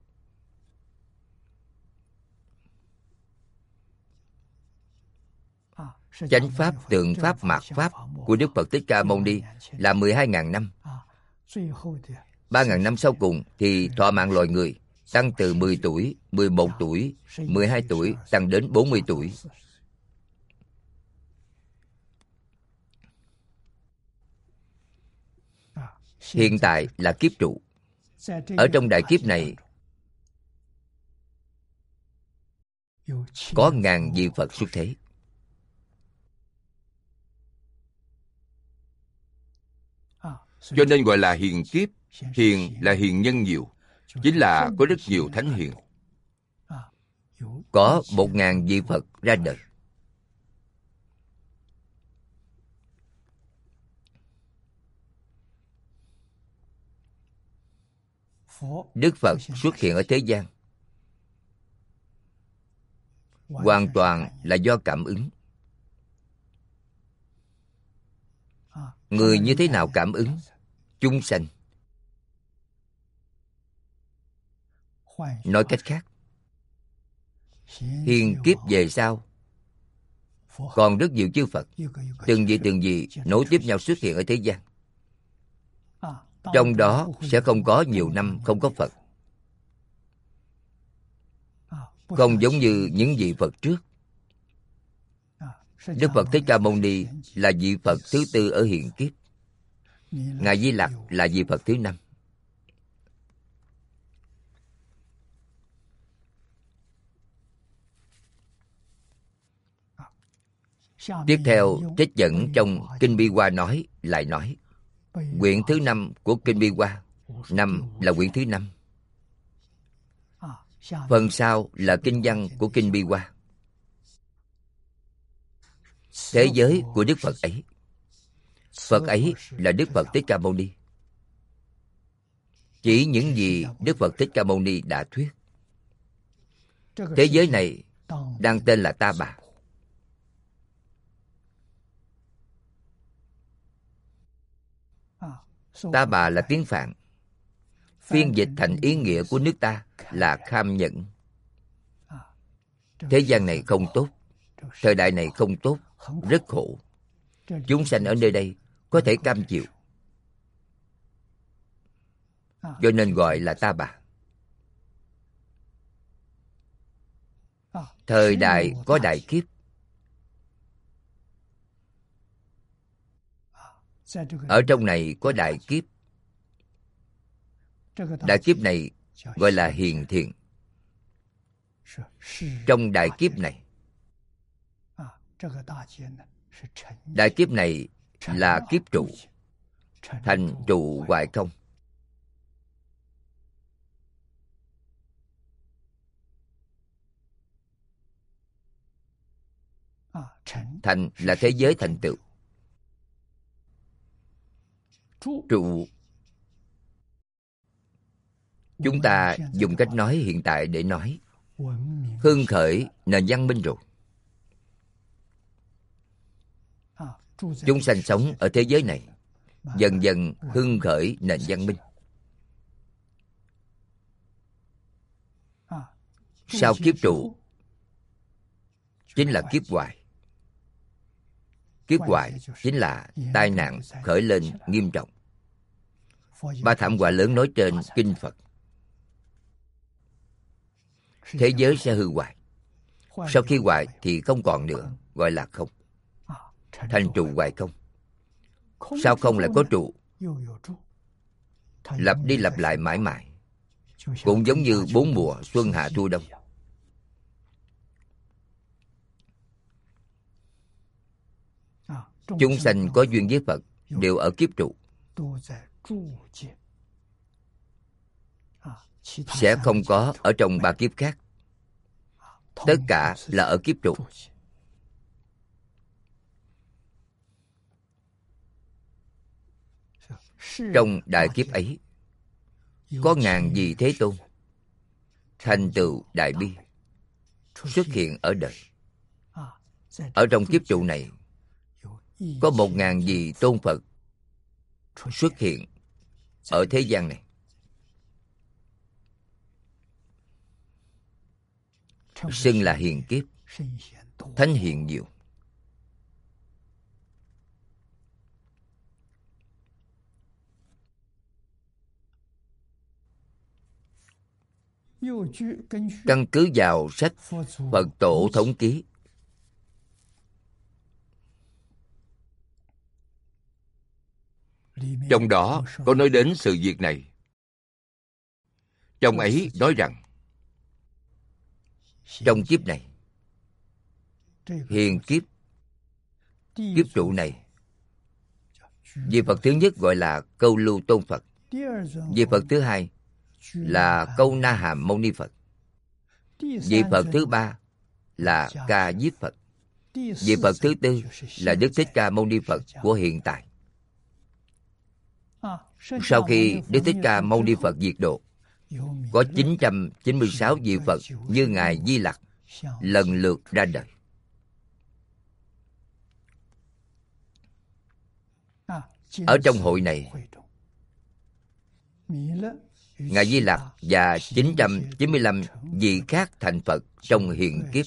S1: Chánh pháp, tượng pháp, mạt pháp của Đức Phật Thích Ca Mâu Ni là mười hai nghìn năm. ba nghìn năm sau cùng thì thọ mạng loài người tăng từ mười tuổi, mười một tuổi, mười hai tuổi, tăng đến bốn mươi tuổi. Hiện tại là kiếp trụ. Ở trong đại kiếp này có ngàn vị Phật xuất thế.
S2: Cho nên gọi là hiền kiếp. Hiền là hiền nhân nhiều, chính là có rất nhiều thánh hiền.
S1: Có một ngàn vị Phật ra đời. Đức Phật xuất hiện ở thế gian hoàn toàn là do cảm ứng. người như thế nào cảm ứng? Chúng sanh. Nói cách khác, hiền kiếp về sau, còn rất nhiều chư Phật, từng vị từng vị nối tiếp nhau xuất hiện ở thế gian. Trong đó sẽ không có nhiều năm không có Phật. Không giống như những vị Phật trước. Đức Phật Thích Ca Mâu Ni là vị Phật thứ tư ở hiện kiếp. Ngài Di Lặc là vị Phật thứ năm. Tiếp theo, trích dẫn trong Kinh Bi Hoa nói, lại nói, quyển thứ năm của Kinh Bi Hoa, năm là quyển thứ năm. Phần sau là kinh văn của Kinh Bi Hoa. Thế giới của Đức Phật ấy, Phật ấy là Đức Phật Thích Ca Mâu Ni. Chỉ những gì Đức Phật Thích Ca Mâu Ni đã thuyết. Thế giới này đang tên là Ta Bà. Ta Bà là tiếng Phạn, phiên dịch thành ý nghĩa của nước ta là kham nhẫn. Thế gian này không tốt, thời đại này không tốt, rất khổ. Chúng sanh ở nơi đây có thể cam chịu, cho nên gọi là Ta Bà. Thời đại có đại kiếp. Ở trong này có đại kiếp. Đại kiếp này gọi là hiền thiện. Trong đại kiếp này, đại kiếp này là kiếp trụ, thành trụ hoại không. Thành là thế giới thành tựu. Trụ, chúng ta dùng cách nói hiện tại để nói hưng khởi nền văn minh rồi. Chúng sanh sống ở thế giới này, dần dần hưng khởi nền văn minh. Sau kiếp trụ chính là kiếp hoại. Kiếp hoại chính là tai nạn khởi lên nghiêm trọng. Ba thảm họa lớn nói trên kinh Phật. Thế giới sẽ hư hoại. Sau khi hoại thì không còn nữa, gọi là không. Thành trụ hoại không. Sao không lại có trụ? Lặp đi lặp lại mãi mãi. Cũng giống như bốn mùa xuân hạ thu đông. Chúng sanh có duyên với Phật đều ở kiếp trụ, sẽ không có ở trong ba kiếp khác. Tất cả là ở kiếp trụ. Trong đại kiếp ấy có ngàn vị Thế Tôn thành tựu đại bi xuất hiện ở đời. Ở trong kiếp trụ này có một ngàn vị tôn Phật xuất hiện ở thế gian này. Xưng là hiền kiếp, thánh hiền nhiều. Căn cứ vào sách Phật Tổ Thống Ký,
S2: trong đó có nói đến sự việc này. Trong ấy nói rằng,
S1: trong kiếp này, hiền kiếp, kiếp trụ này, vị Phật thứ nhất gọi là Câu Lưu Tôn Phật. Vị Phật thứ hai là Câu Na Hàm Mâu Ni Phật. Vị Phật thứ ba là Ca Diếp Phật. Vị Phật thứ tư là Đức Thích Ca Mâu Ni Phật của hiện tại. Sau khi Đức Thích Ca Mâu Ni Phật diệt độ, có chín trăm chín mươi sáu vị Phật như Ngài Di Lặc lần lượt ra đời. Ở trong hội này, Ngài Di Lặc và chín trăm chín mươi lăm vị khác thành Phật trong hiện kiếp.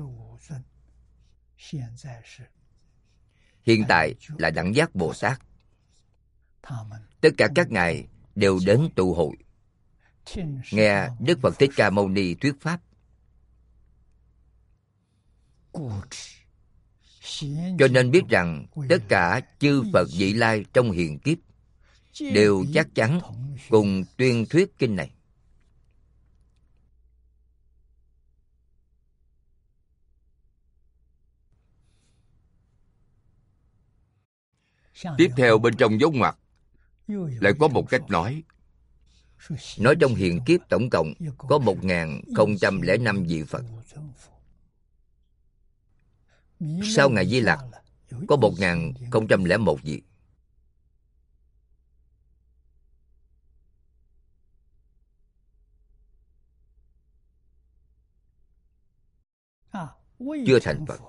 S1: Hiện tại là Đẳng Giác Bồ Tát. Tất cả các ngài đều đến tụ hội, nghe Đức Phật Thích Ca Mâu Ni thuyết pháp. Cho nên biết rằng tất cả chư Phật vị lai trong hiện kiếp đều chắc chắn cùng tuyên thuyết kinh này.
S2: Tiếp theo bên trong dấu ngoặc lại có một cách nói.
S1: Nói trong hiện kiếp tổng cộng có một nghìn không trăm lẻ năm vị Phật. Sau Ngài Di Lặc có một nghìn không trăm lẻ một vị. Chưa thành Phật.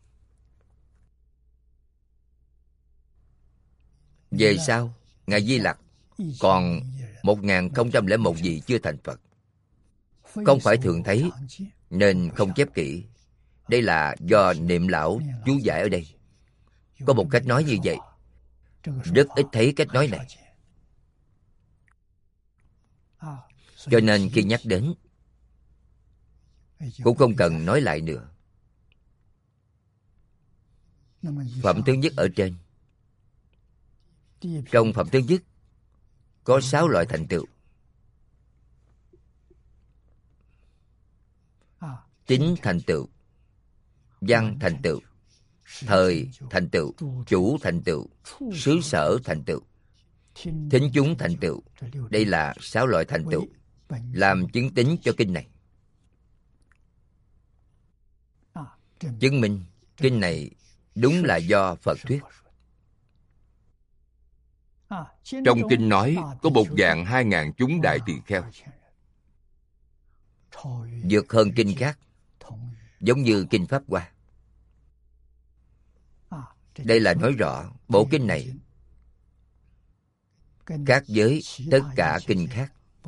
S1: Về sau, Ngài Di Lặc còn một nghìn không trăm lẻ một vị chưa thành Phật. Không phải thường thấy nên không chép kỹ. Đây là do Niệm Lão chú giải ở đây. Có một cách nói như vậy. Rất ít thấy cách nói này. Cho nên khi nhắc đến cũng không cần nói lại nữa. Phẩm thứ nhất ở trên. Trong phẩm thứ nhất có sáu loại thành tựu. Tính thành tựu, văn thành tựu, thời thành tựu, chủ thành tựu, xứ sở thành tựu, thính chúng thành tựu. Đây là sáu loại thành tựu làm chứng tín cho kinh này. Chứng minh kinh này đúng là do Phật thuyết.
S2: Trong kinh nói có một vạn hai ngàn chúng đại tỳ kheo,
S1: vượt hơn kinh khác, giống như kinh Pháp Hoa. Đây là nói rõ bộ kinh này khác với tất cả kinh khác.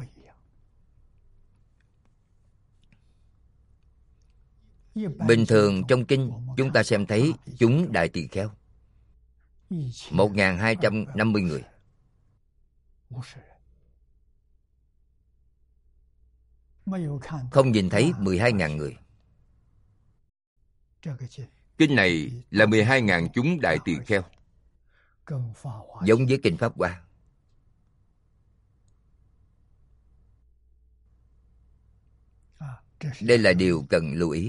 S1: Bình thường trong kinh chúng ta xem thấy chúng đại tỳ kheo một nghìn hai trăm năm mươi người. Không nhìn thấy mười hai nghìn người.
S2: kinh này là mười hai ngàn chúng đại tỳ kheo,
S1: giống với kinh Pháp Hoa. Đây là điều cần lưu ý.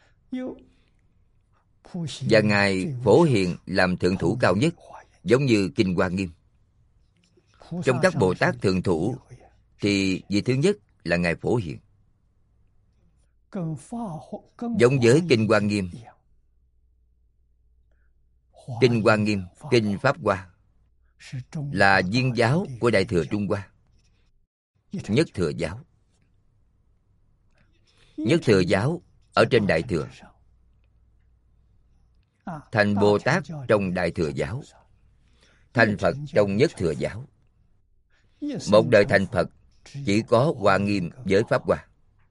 S1: Và Ngài Phổ Hiền làm thượng thủ cao nhất, giống như kinh Hoa Nghiêm. Trong các Bồ Tát thượng thủ thì vị thứ nhất là Ngài Phổ Hiền. Giống với kinh Hoa Nghiêm, kinh Hoa Nghiêm, kinh Pháp Hoa là viên giáo của Đại Thừa Trung Hoa, Nhất Thừa giáo. Nhất Thừa giáo ở trên Đại Thừa, thành Bồ Tát trong Đại Thừa giáo, thành Phật trong Nhất Thừa giáo. Một đời thành Phật chỉ có Hoa Nghiêm với Pháp Hoa.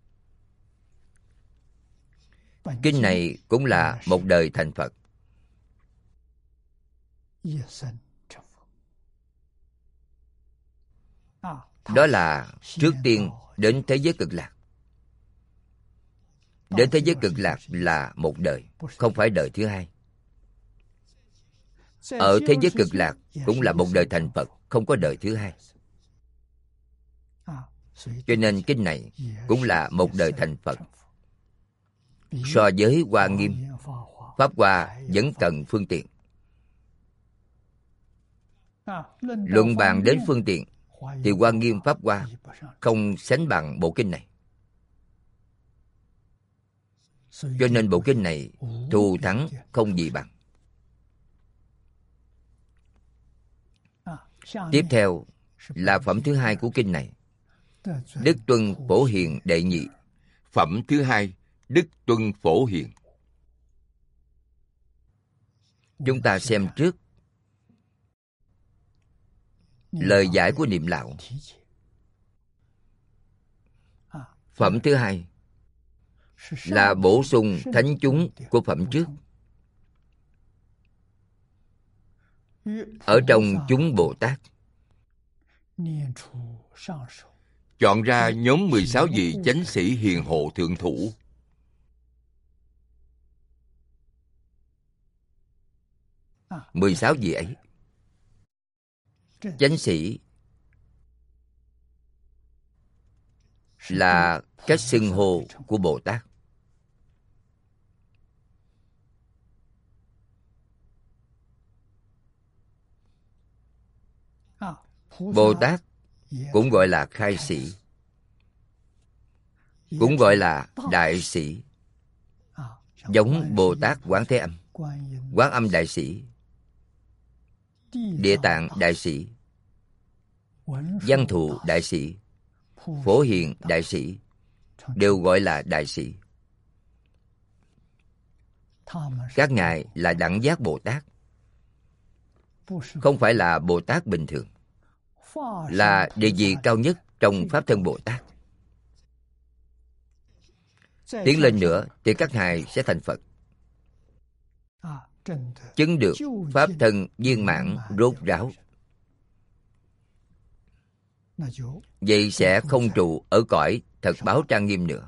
S1: Kinh này cũng là một đời thành Phật. Đó là trước tiên đến thế giới cực lạc. Đến thế giới cực lạc là một đời, không phải đời thứ hai. Ở thế giới cực lạc cũng là một đời thành Phật, không có đời thứ hai. Cho nên kinh này cũng là một đời thành Phật. So với Hoa Nghiêm, Pháp Hoa vẫn cần phương tiện. Luận bàn đến phương tiện thì Hoa Nghiêm, Pháp Hoa không sánh bằng bộ kinh này. Cho nên bộ kinh này thù thắng không gì bằng. Tiếp theo là phẩm thứ hai của kinh này. Đức Tuân Phổ Hiền đệ nhị.
S2: Phẩm thứ hai, Đức Tuân Phổ Hiền.
S1: Chúng ta xem trước lời giải của Niệm Lão. Phẩm thứ hai là bổ sung thánh chúng của phẩm trước. Ở trong chúng Bồ Tát,
S2: chọn ra nhóm mười sáu vị chánh sĩ hiền hộ thượng thủ.
S1: Mười sáu vị ấy, chánh sĩ là cách xưng hô của Bồ Tát. Bồ Tát cũng gọi là khai sĩ, cũng gọi là đại sĩ, giống Bồ Tát Quán Thế Âm, Quán Âm Đại Sĩ, Địa Tạng Đại Sĩ, Văn Thù Đại Sĩ, Phổ Hiền Đại Sĩ, đều gọi là đại sĩ. Các ngài là đẳng giác Bồ Tát, không phải là Bồ Tát bình thường, là địa vị cao nhất trong Pháp Thân Bồ Tát. Tiến lên nữa thì các ngài sẽ thành Phật, chứng được Pháp Thân viên mãn rốt ráo. Vậy sẽ không trụ ở cõi thật báo trang nghiêm nữa.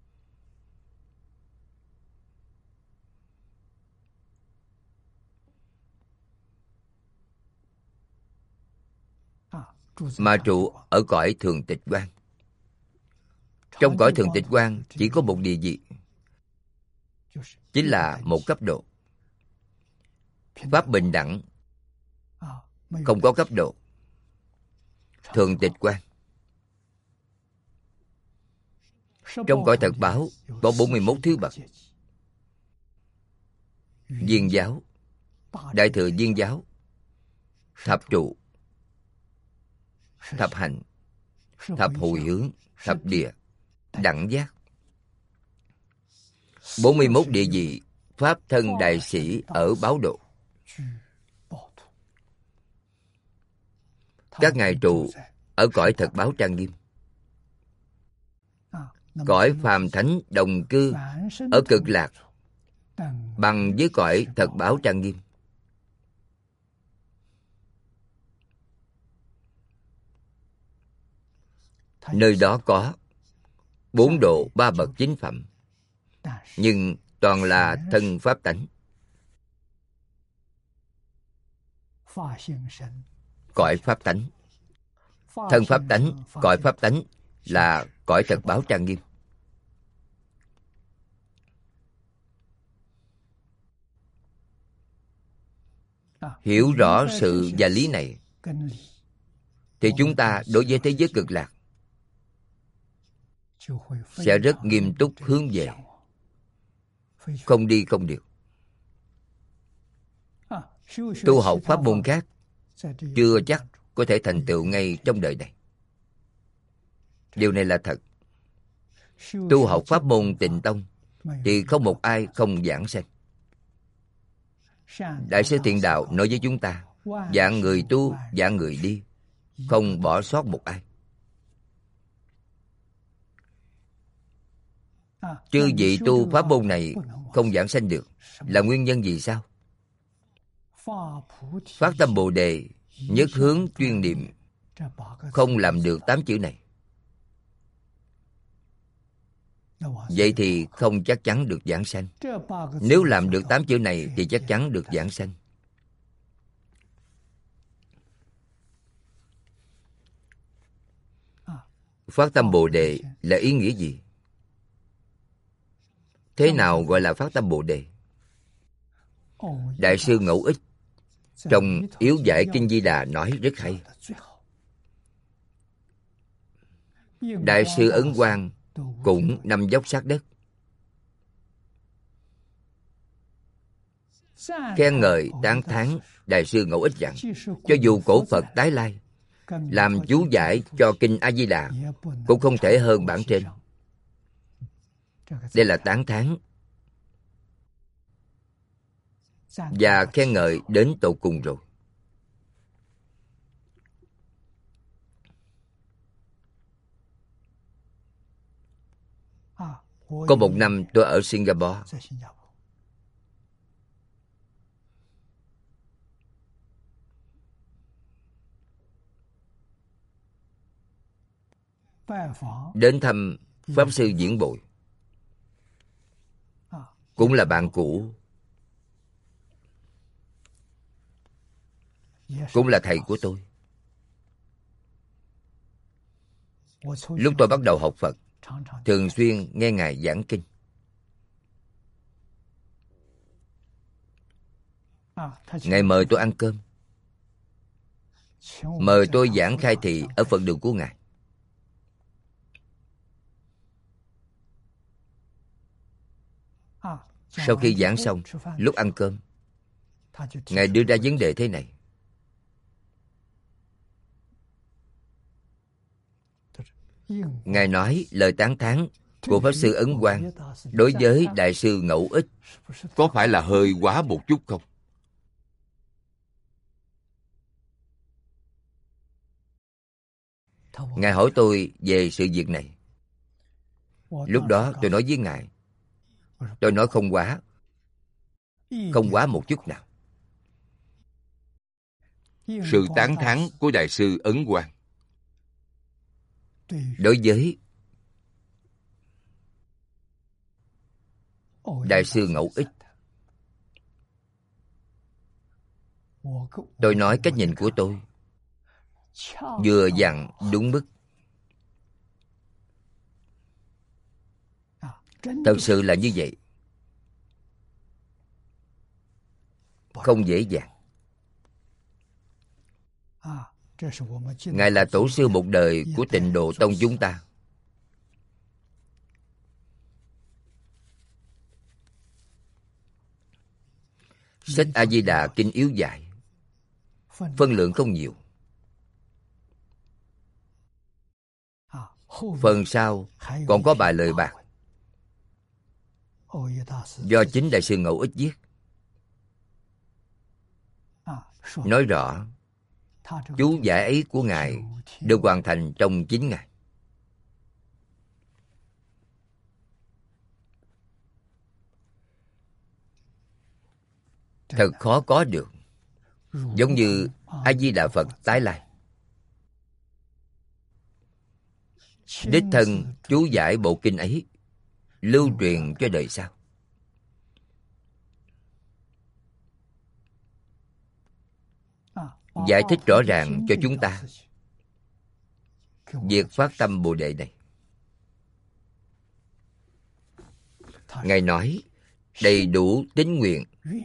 S1: Mà trụ ở cõi thường tịch quan. Trong cõi thường tịch quan chỉ có một địa vị, chính là một cấp độ. Pháp bình đẳng, không có cấp độ. Thường tịch quan. Trong cõi thật báo có bốn mươi mốt thứ bậc. Viên giáo, Đại thừa viên giáo, thập trụ, thập hành, thập hồi hướng, thập địa, đẳng giác. bốn mươi mốt địa vị Pháp Thân Đại Sĩ ở báo độ. Các ngài trụ ở cõi thật báo trang nghiêm. Cõi phàm thánh đồng cư ở cực lạc bằng với cõi thật báo trang nghiêm. Nơi đó có bốn độ ba bậc chính phẩm, nhưng toàn là thân pháp tánh. Cõi pháp tánh, thân pháp tánh, cõi pháp tánh là cõi thật báo trang nghiêm. Hiểu rõ sự và lý này thì chúng ta đối với thế giới cực lạc sẽ rất nghiêm túc hướng về, không đi không được. Tu học pháp môn khác chưa chắc có thể thành tựu ngay trong đời này. Điều này là thật. Tu học pháp môn Tịnh Tông thì không một ai không giảng sanh. Đại sư Thiện Đạo nói với chúng ta, vạn người tu, vạn người đi, không bỏ sót một ai. Chư vị tu pháp môn này không giảng sanh được là nguyên nhân gì sao? Phát tâm Bồ Đề, nhất hướng chuyên niệm, không làm được tám chữ này. Vậy thì không chắc chắn được giảng sanh. Nếu làm được tám chữ này thì chắc chắn được giảng sanh. Phát tâm Bồ Đề là ý nghĩa gì? Thế nào gọi là phát tâm Bồ Đề? Đại sư Ngẫu Ích trong Yếu Giải Kinh Di Đà nói rất hay. Đại sư Ấn Quang cũng nằm dốc sát đất, khen ngợi tán thán Đại sư Ngẫu Ích rằng, cho dù cổ Phật tái lai làm chú giải cho Kinh A Di Đà cũng không thể hơn bản trên. Đây là tán thán và khen ngợi đến tột cùng rồi. Có một năm tôi ở Singapore. Đến thăm Pháp Sư Diễn Bội, cũng là bạn cũ, cũng là thầy của tôi. Lúc tôi bắt đầu học Phật, thường xuyên nghe Ngài giảng kinh. Ngài mời tôi ăn cơm, mời tôi giảng khai thị ở Phật đường của Ngài. Sau khi giảng xong, lúc ăn cơm, Ngài đưa ra vấn đề thế này. Ngài nói lời tán thán của Pháp Sư Ấn Quang đối với Đại sư Ngẫu Ích
S2: có phải là hơi quá một chút không?
S1: Ngài hỏi tôi về sự việc này. Lúc đó tôi nói với Ngài, tôi nói không quá, không quá một chút nào.
S2: Sự tán thán của Đại sư Ấn Quang
S1: đối với Đại sư Ngẫu Ích, tôi nói cách nhìn của tôi vừa dặn đúng mức. Thật sự là như vậy, không dễ dàng. Ngài là tổ sư một đời của Tịnh Độ Tông chúng ta. Sách A Di Đà kinh yếu dài, phân lượng không nhiều. Phần sau còn có bài lời bạc do chính Đại sư Ngẫu Ích viết, nói rõ chú giải ấy của Ngài được hoàn thành trong chín ngày. Thật khó có được. Giống như A Di Đà Phật tái lai, đích thân chú giải bộ kinh ấy, lưu truyền cho đời sau. Giải thích rõ ràng cho chúng ta việc phát tâm Bồ Đề này. Ngài nói đầy đủ tín nguyện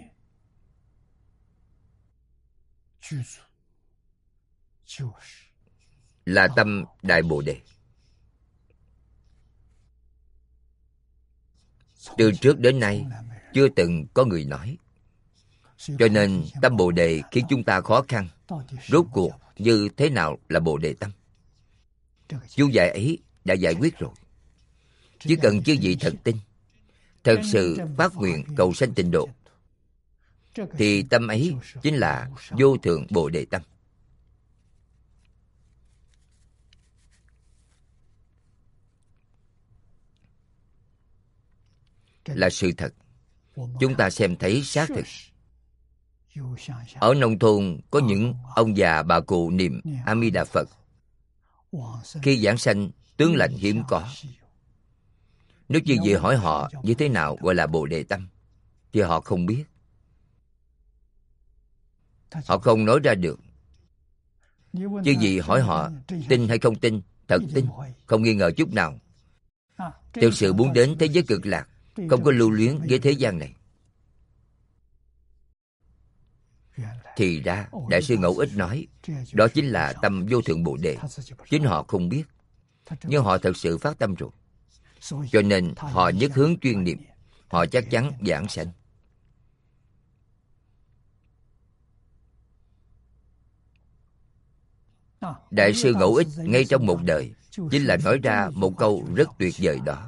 S1: là tâm Đại Bồ Đề. Từ trước đến nay chưa từng có người nói. Cho nên tâm Bồ Đề khiến chúng ta khó khăn. Rốt cuộc như thế nào là Bồ Đề tâm? Chú giải ấy đã giải quyết rồi. Chỉ cần chư vị thật tin, thật sự phát nguyện cầu sanh tịnh độ, thì tâm ấy chính là vô thượng Bồ Đề tâm. Là sự thật. Chúng ta xem thấy xác thực. Ở nông thôn có những ông già bà cụ niệm A Di Đà Phật, khi giảng sanh tướng lành hiếm có. Nếu như gì hỏi họ như thế nào gọi là Bồ Đề tâm, thì họ không biết. Họ không nói ra được. Chứ gì hỏi họ tin hay không tin, thật tin, không nghi ngờ chút nào, thực sự muốn đến thế giới cực lạc, không có lưu luyến với thế gian này. Thì ra Đại sư Ngẫu Ích nói đó chính là tâm vô thượng Bồ Đề. Chính họ không biết, nhưng họ thật sự phát tâm rồi. Cho nên họ nhất hướng chuyên niệm, họ chắc chắn giảng sanh. Đại sư Ngẫu Ích ngay trong một đời chính là nói ra một câu rất tuyệt vời đó.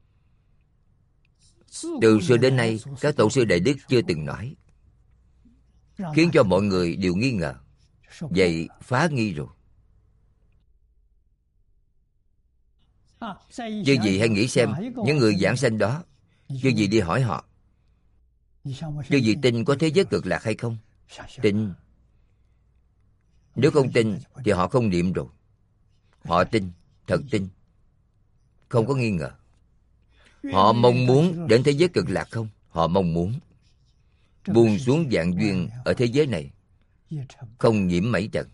S1: Từ xưa đến nay các tổ sư đại đức chưa từng nói, khiến cho mọi người đều nghi ngờ. Vậy phá nghi rồi. Chư vị hãy nghĩ xem, những người giảng sanh đó, chư vị đi hỏi họ, chư vị tin có thế giới cực lạc hay không? Tin. Nếu không tin thì họ không niệm rồi. Họ tin, thật tin, không có nghi ngờ. Họ mong muốn đến thế giới cực lạc không? Họ mong muốn buông xuống vạn duyên ở thế giới này, không nhiễm mảy trần.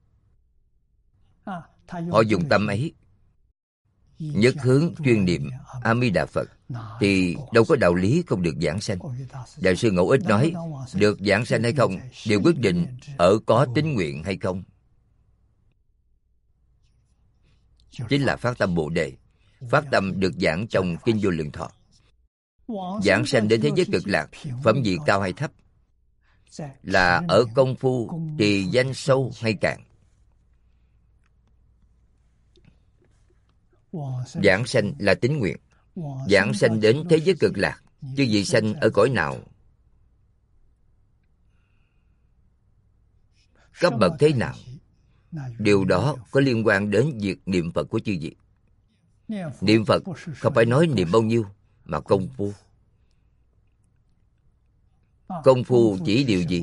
S1: Họ dùng tâm ấy nhất hướng chuyên niệm A Di Đà Phật, thì đâu có đạo lý không được giảng sanh. Đại sư Ngẫu Ích nói, được giảng sanh hay không đều quyết định ở có tín nguyện hay không. Chính là phát tâm Bồ Đề. Phát tâm được giảng trong Kinh Vô Lượng Thọ. Giảng sanh đến thế giới cực lạc, phẩm vị cao hay thấp, là ở công phu trì danh sâu hay cạn. Giảng sanh là tín nguyện. Giảng sanh đến thế giới cực lạc, chứ vị sanh ở cõi nào, cấp bậc thế nào, điều đó có liên quan đến việc niệm Phật của chư vị. Niệm Phật không phải nói niệm bao nhiêu, mà công phu. Công phu chỉ điều gì?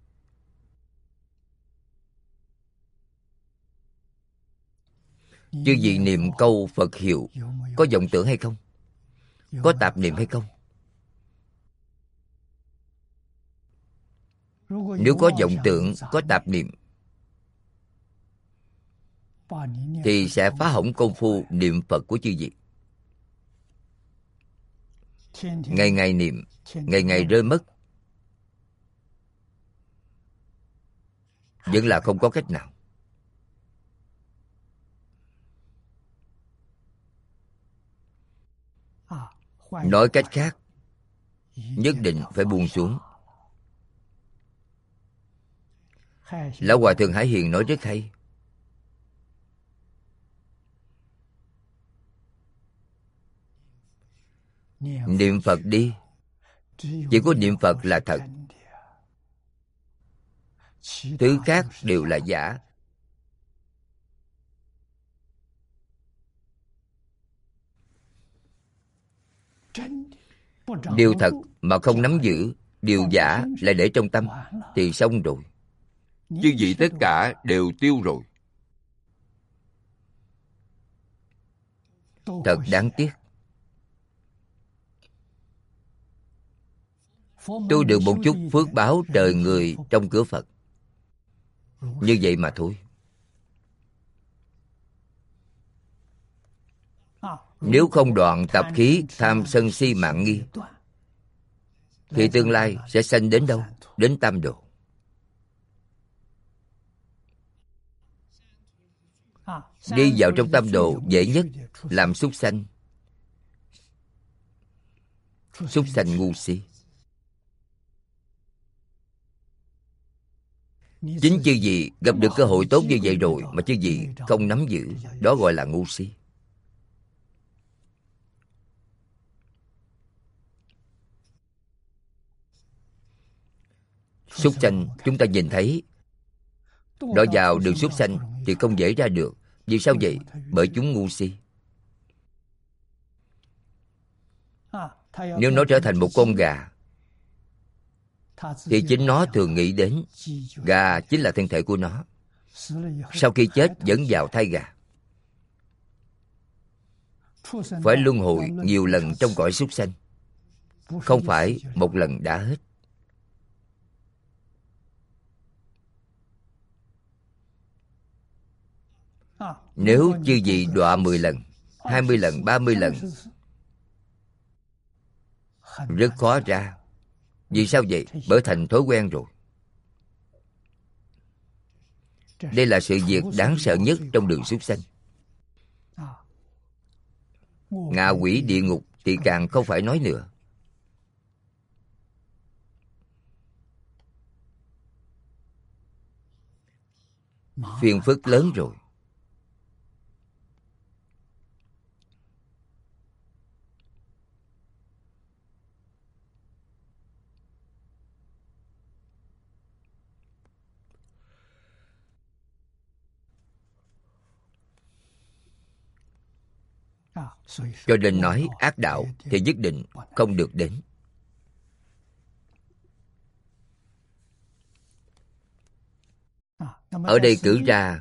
S1: Chư vị niệm câu Phật hiệu có vọng tưởng hay không? Có tạp niệm hay không? Nếu có vọng tưởng, có tạp niệm, thì sẽ phá hỏng công phu niệm Phật của chư vị. Ngày ngày niệm, ngày ngày rơi mất, vẫn là không có cách nào. Nói cách khác, nhất định phải buông xuống. Lão Hòa Thượng Hải Hiền nói rất hay. Niệm Phật đi, chỉ có niệm Phật là thật, thứ khác đều là giả. Điều thật mà không nắm giữ, điều giả lại để trong tâm, thì xong rồi.
S2: Chư vị tất cả đều tiêu rồi.
S1: Thật đáng tiếc. Tôi được một chút phước báo trời người trong cửa Phật, như vậy mà thôi. Nếu không đoạn tập khí tham sân si mạng nghi, thì tương lai sẽ sanh đến đâu? Đến tam độ. Đi vào trong tam độ dễ nhất làm súc sanh. Súc sanh ngu si. Chính chư vị gặp được cơ hội tốt như vậy rồi mà chư vị không nắm giữ, đó gọi là ngu si. Súc sanh chúng ta nhìn thấy, đọa vào đường súc sanh thì không dễ ra được. Vì sao vậy? Bởi chúng ngu si. Nếu nó trở thành một con gà, thì chính nó thường nghĩ đến gà chính là thân thể của nó. Sau khi chết dẫn vào thai gà, phải luân hồi nhiều lần trong cõi súc sanh, không phải một lần đã hết. Nếu chư vị đọa mười lần, hai mươi lần, ba mươi lần, rất khó ra. Vì sao vậy? Bởi thành thói quen rồi. Đây là sự việc đáng sợ nhất trong đường súc sanh. Ngạ quỷ địa ngục thì càng không phải nói nữa. Phiền phức lớn rồi. Cho nên nói ác đạo thì nhất định không được đến. Ở đây cử ra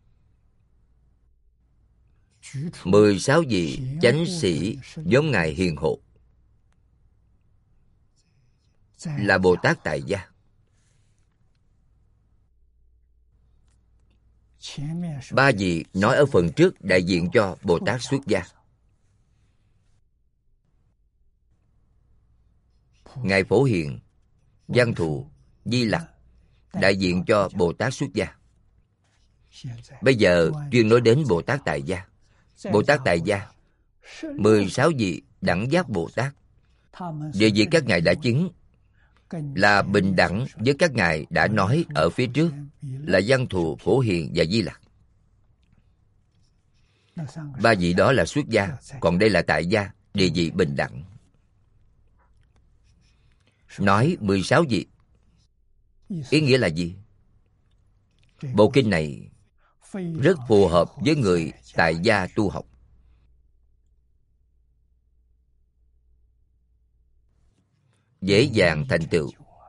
S1: mười sáu vị chánh sĩ nhóm ngài hiền hộ, là Bồ Tát tại gia. Ba vị nói ở phần trước đại diện cho Bồ Tát xuất gia. Ngài Phổ Hiền, Văn Thù, Di Lặc đại diện cho Bồ Tát xuất gia. Bây giờ chuyên nói đến Bồ Tát tại gia. Bồ Tát tại gia, mười sáu vị đẳng giác Bồ Tát, địa vị các ngài đã chứng là bình đẳng với các ngài đã nói ở phía trước là Văn Thù, Phổ Hiền và Di Lặc. Ba vị đó là xuất gia, còn đây là tại gia, địa vị bình đẳng. Nói mười sáu vị, ý nghĩa là gì? Bộ kinh này rất phù hợp với người tại gia tu học. Dễ dàng thành tựu.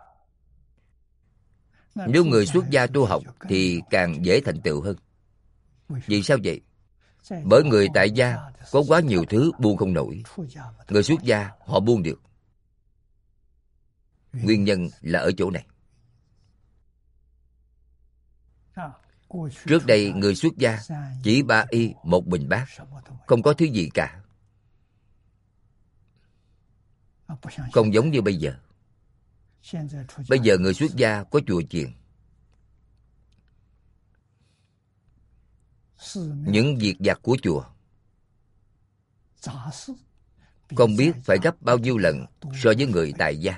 S1: Nếu người xuất gia tu học thì càng dễ thành tựu hơn. Vì sao vậy? Bởi người tại gia có quá nhiều thứ buông không nổi. Người xuất gia họ buông được. Nguyên nhân là ở chỗ này. Trước đây người xuất gia chỉ ba y một bình bát, không có thứ gì cả. Không giống như bây giờ. Bây giờ người xuất gia có chùa chiền. Những việc vặt của chùa không biết phải gấp bao nhiêu lần so với người tại gia.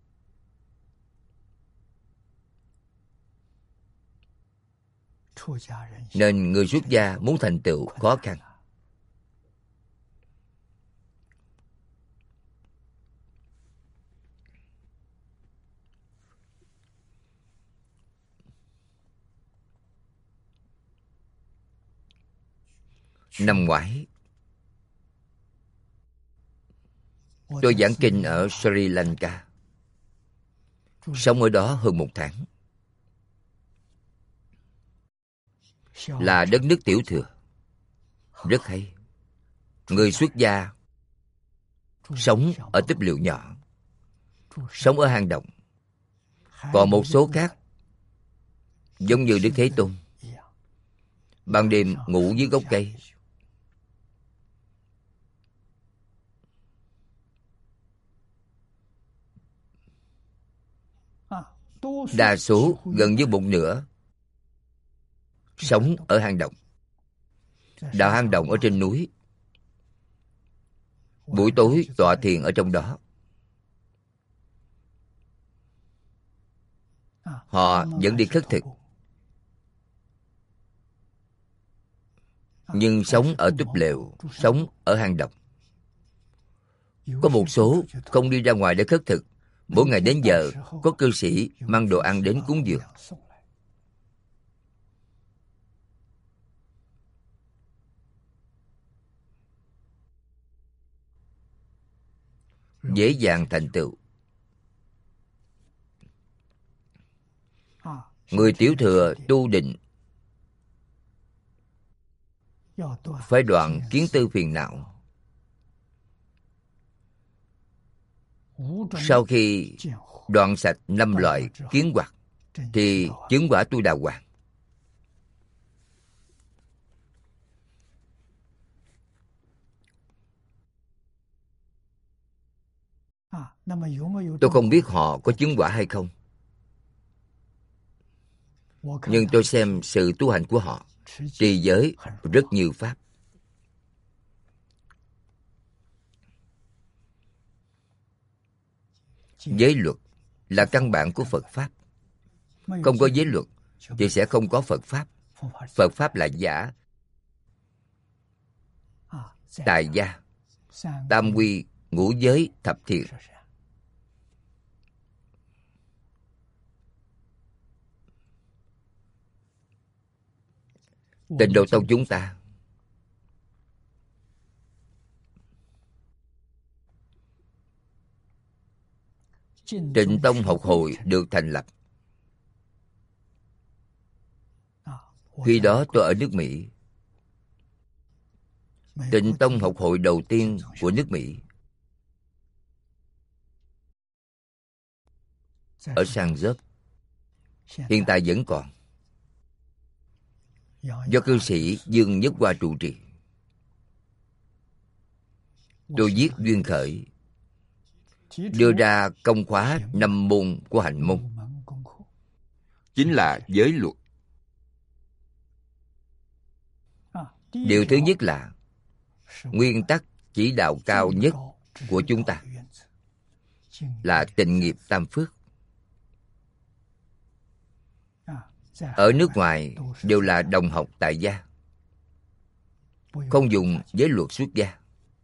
S1: Nên người xuất gia muốn thành tựu khó khăn. Năm ngoái, tôi giảng kinh ở Sri Lanka. Sống ở đó hơn một tháng. Là đất nước tiểu thừa. Rất hay. Người xuất gia sống ở túp lều nhỏ, sống ở hang động. Còn một số khác giống như Đức Thế Tôn, ban đêm ngủ dưới gốc cây. Đa số gần như một nửa sống ở hang động. Đạo hang động ở trên núi. Buổi tối tọa thiền ở trong đó. Họ vẫn đi khất thực, nhưng sống ở túp lều, sống ở hang động. Có một số không đi ra ngoài để khất thực. Mỗi ngày đến giờ có cư sĩ mang đồ ăn đến cúng dường. Dễ dàng thành tựu. Người tiểu thừa tu định phải đoạn kiến tư phiền não. Sau khi đoạn sạch năm loại kiến hoặc thì chứng quả Tu Đà Hoàng. Tôi không biết họ có chứng quả hay không, nhưng tôi xem sự tu hành của họ, trì giới rất nhiều pháp. Giới luật là căn bản của Phật Pháp. Không có giới luật thì sẽ không có Phật Pháp. Phật Pháp là giả. Tại gia, tam quy, ngũ giới, thập thiện. Tịnh Độ Tông chúng ta Tịnh Tông học hội được thành lập. Khi đó tôi ở nước Mỹ. Tịnh Tông học hội đầu tiên của nước Mỹ ở San Jose, hiện tại vẫn còn, do cư sĩ Dương Nhất Hoa trụ trì. Tôi viết duyên khởi, đưa ra công khóa năm môn của hành môn,
S2: chính là giới luật.
S1: Điều thứ nhất là nguyên tắc chỉ đạo cao nhất của chúng ta là tịnh nghiệp tam phước. Ở nước ngoài đều là đồng học tại gia, không dùng giới luật xuất gia.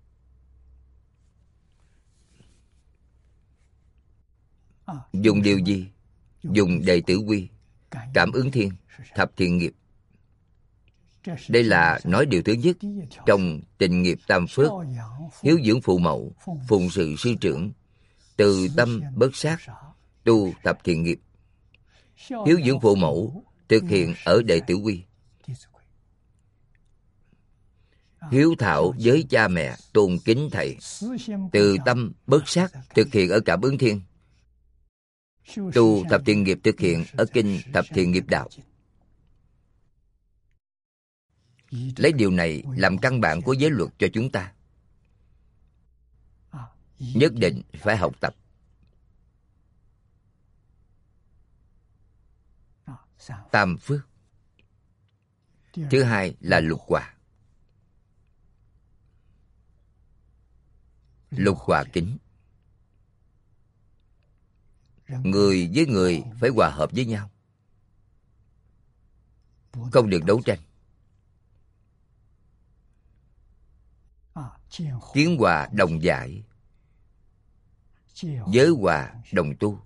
S1: Dùng điều gì? Dùng đệ tử quy, cảm ứng thiên, thập thiện nghiệp. Đây là nói điều thứ nhất trong tịnh nghiệp tam phước: hiếu dưỡng phụ mẫu, phụng sự sư trưởng, từ tâm bất sát, tu thập thiện nghiệp. Hiếu dưỡng phụ mẫu thực hiện ở đệ tử quy. Hiếu thảo với cha mẹ, tôn kính thầy, từ tâm bất sát thực hiện ở cảm ứng thiên. Tu thập thiện nghiệp thực hiện ở kinh thập thiện nghiệp đạo. Lấy điều này làm căn bản của giới luật cho chúng ta. Nhất định phải học tập. Tam phước. Thứ hai là lục hòa. Lục hòa kính. Người với người phải hòa hợp với nhau, không được đấu tranh. Kiến hòa đồng giải, giới hòa đồng tu.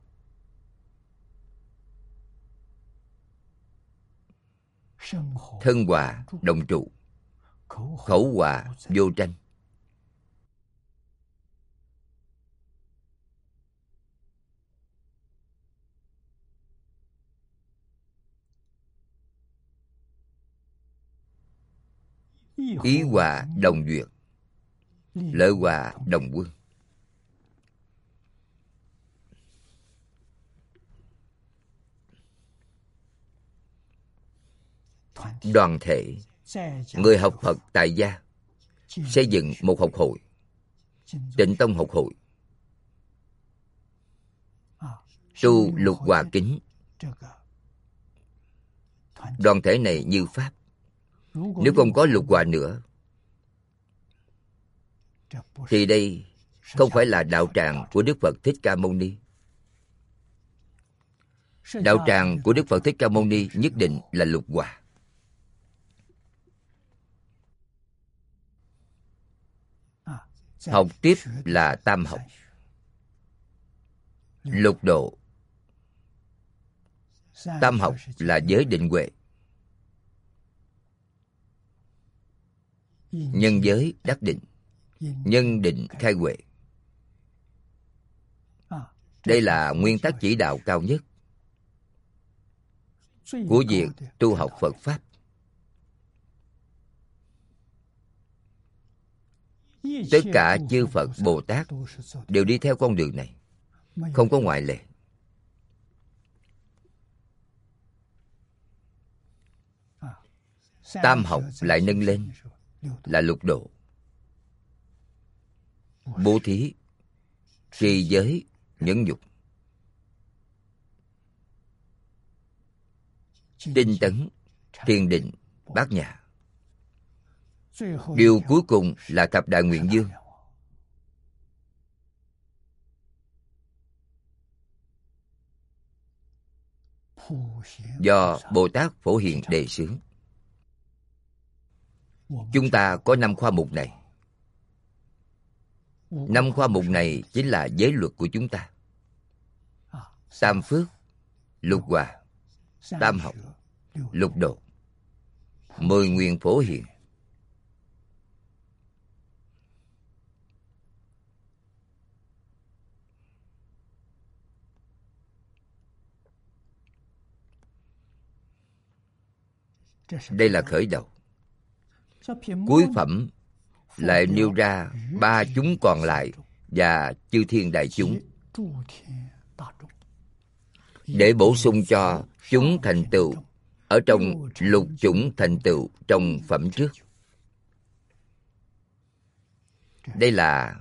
S1: Thân hòa đồng trụ, khẩu hòa vô tranh. Ý hòa đồng duyệt, lợi hòa đồng quân. Đoàn thể, người học Phật tại gia xây dựng một học hội, Tịnh Tông học hội, tu lục hòa kính. Đoàn thể này như pháp. Nếu không có lục hòa nữa thì đây không phải là đạo tràng của Đức Phật Thích Ca Mâu Ni. Đạo tràng của Đức Phật Thích Ca Mâu Ni nhất định là lục hòa. Học tiếp là tam học, lục độ. Tam học là giới định huệ, nhân giới đắc định, nhân định khai huệ. Đây là nguyên tắc chỉ đạo cao nhất của việc tu học Phật Pháp. Tất cả chư Phật Bồ Tát đều đi theo con đường này, không có ngoại lệ. Tam học lại nâng lên là lục độ. Bố thí, trì giới, nhẫn nhục, tinh tấn, thiền định, bát nhã. Điều cuối cùng là thập đại nguyện dương. Do Bồ Tát Phổ Hiền đề xướng. Chúng ta có năm khoa mục này. Năm khoa mục này chính là giới luật của chúng ta. Tam phước, lục hòa, tam học, lục độ, mười nguyện phổ hiền. Đây là khởi đầu. Cuối phẩm lại nêu ra ba chúng còn lại và chư thiên đại chúng, để bổ sung cho chúng thành tựu ở trong lục chủng thành tựu trong phẩm trước. Đây là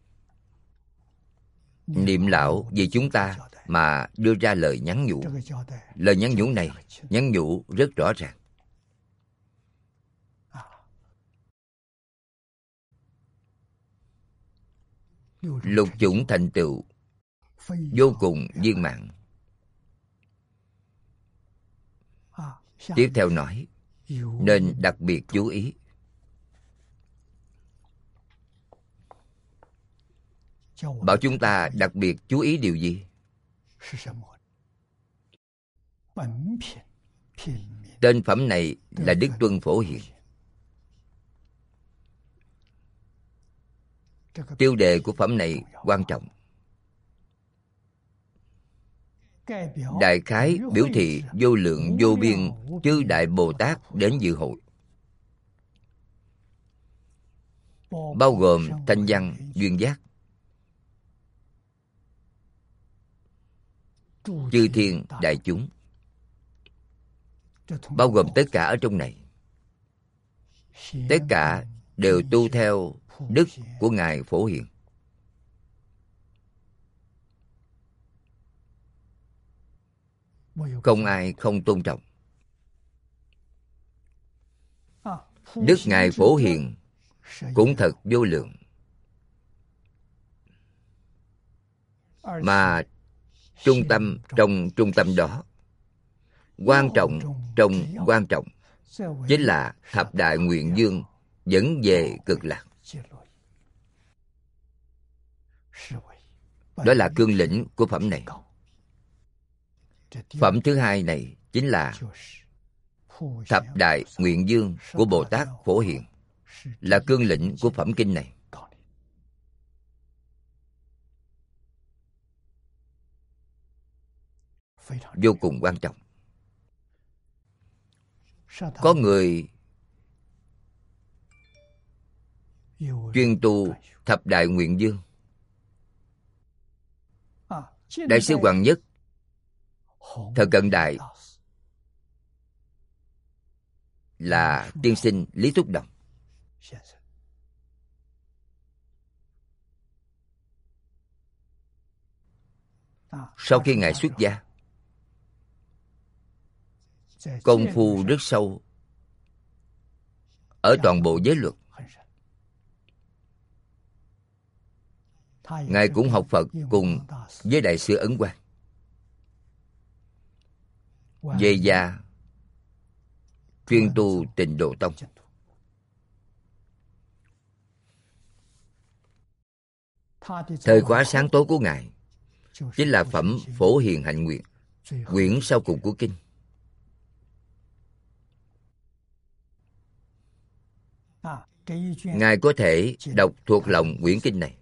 S1: Niệm lão vì chúng ta mà đưa ra lời nhắn nhủ. Lời nhắn nhủ này nhắn nhủ rất rõ ràng. Lục chủng thành tựu vô cùng viên mãn. Tiếp theo nói, nên đặc biệt chú ý. Bảo chúng ta đặc biệt chú ý điều gì? Tên phẩm này là Đức Tuân Phổ Hiền. Tiêu đề của phẩm này quan trọng. Đại khái biểu thị vô lượng vô biên chư Đại Bồ Tát đến dự hội, bao gồm thanh văn duyên giác, chư thiên đại chúng, bao gồm tất cả ở trong này. Tất cả đều tu theo đức của Ngài Phổ Hiền. Không ai không tôn trọng. Đức Ngài Phổ Hiền cũng thật vô lượng, mà trung tâm trong trung tâm đó, quan trọng trong quan trọng, chính là thập đại nguyện dương dẫn về cực lạc. Đó là cương lĩnh của phẩm này. Phẩm thứ hai này chính là thập đại nguyện dương của Bồ Tát Phổ Hiền, là cương lĩnh của phẩm kinh này. Vô cùng quan trọng. Có người chuyên tu thập đại nguyện dương. Đại sư Hoàng Nhất thời cận đại là tiên sinh Lý Thúc Đồng. Sau khi Ngài xuất gia, công phu rất sâu ở toàn bộ giới luật. Ngài cũng học Phật cùng với Đại sư Ấn Quang. Về già chuyên tu Tịnh Độ Tông. Thời khóa sáng tối của Ngài chính là phẩm Phổ Hiền Hạnh Nguyện, quyển sau cùng của kinh. Ngài có thể đọc thuộc lòng quyển kinh này.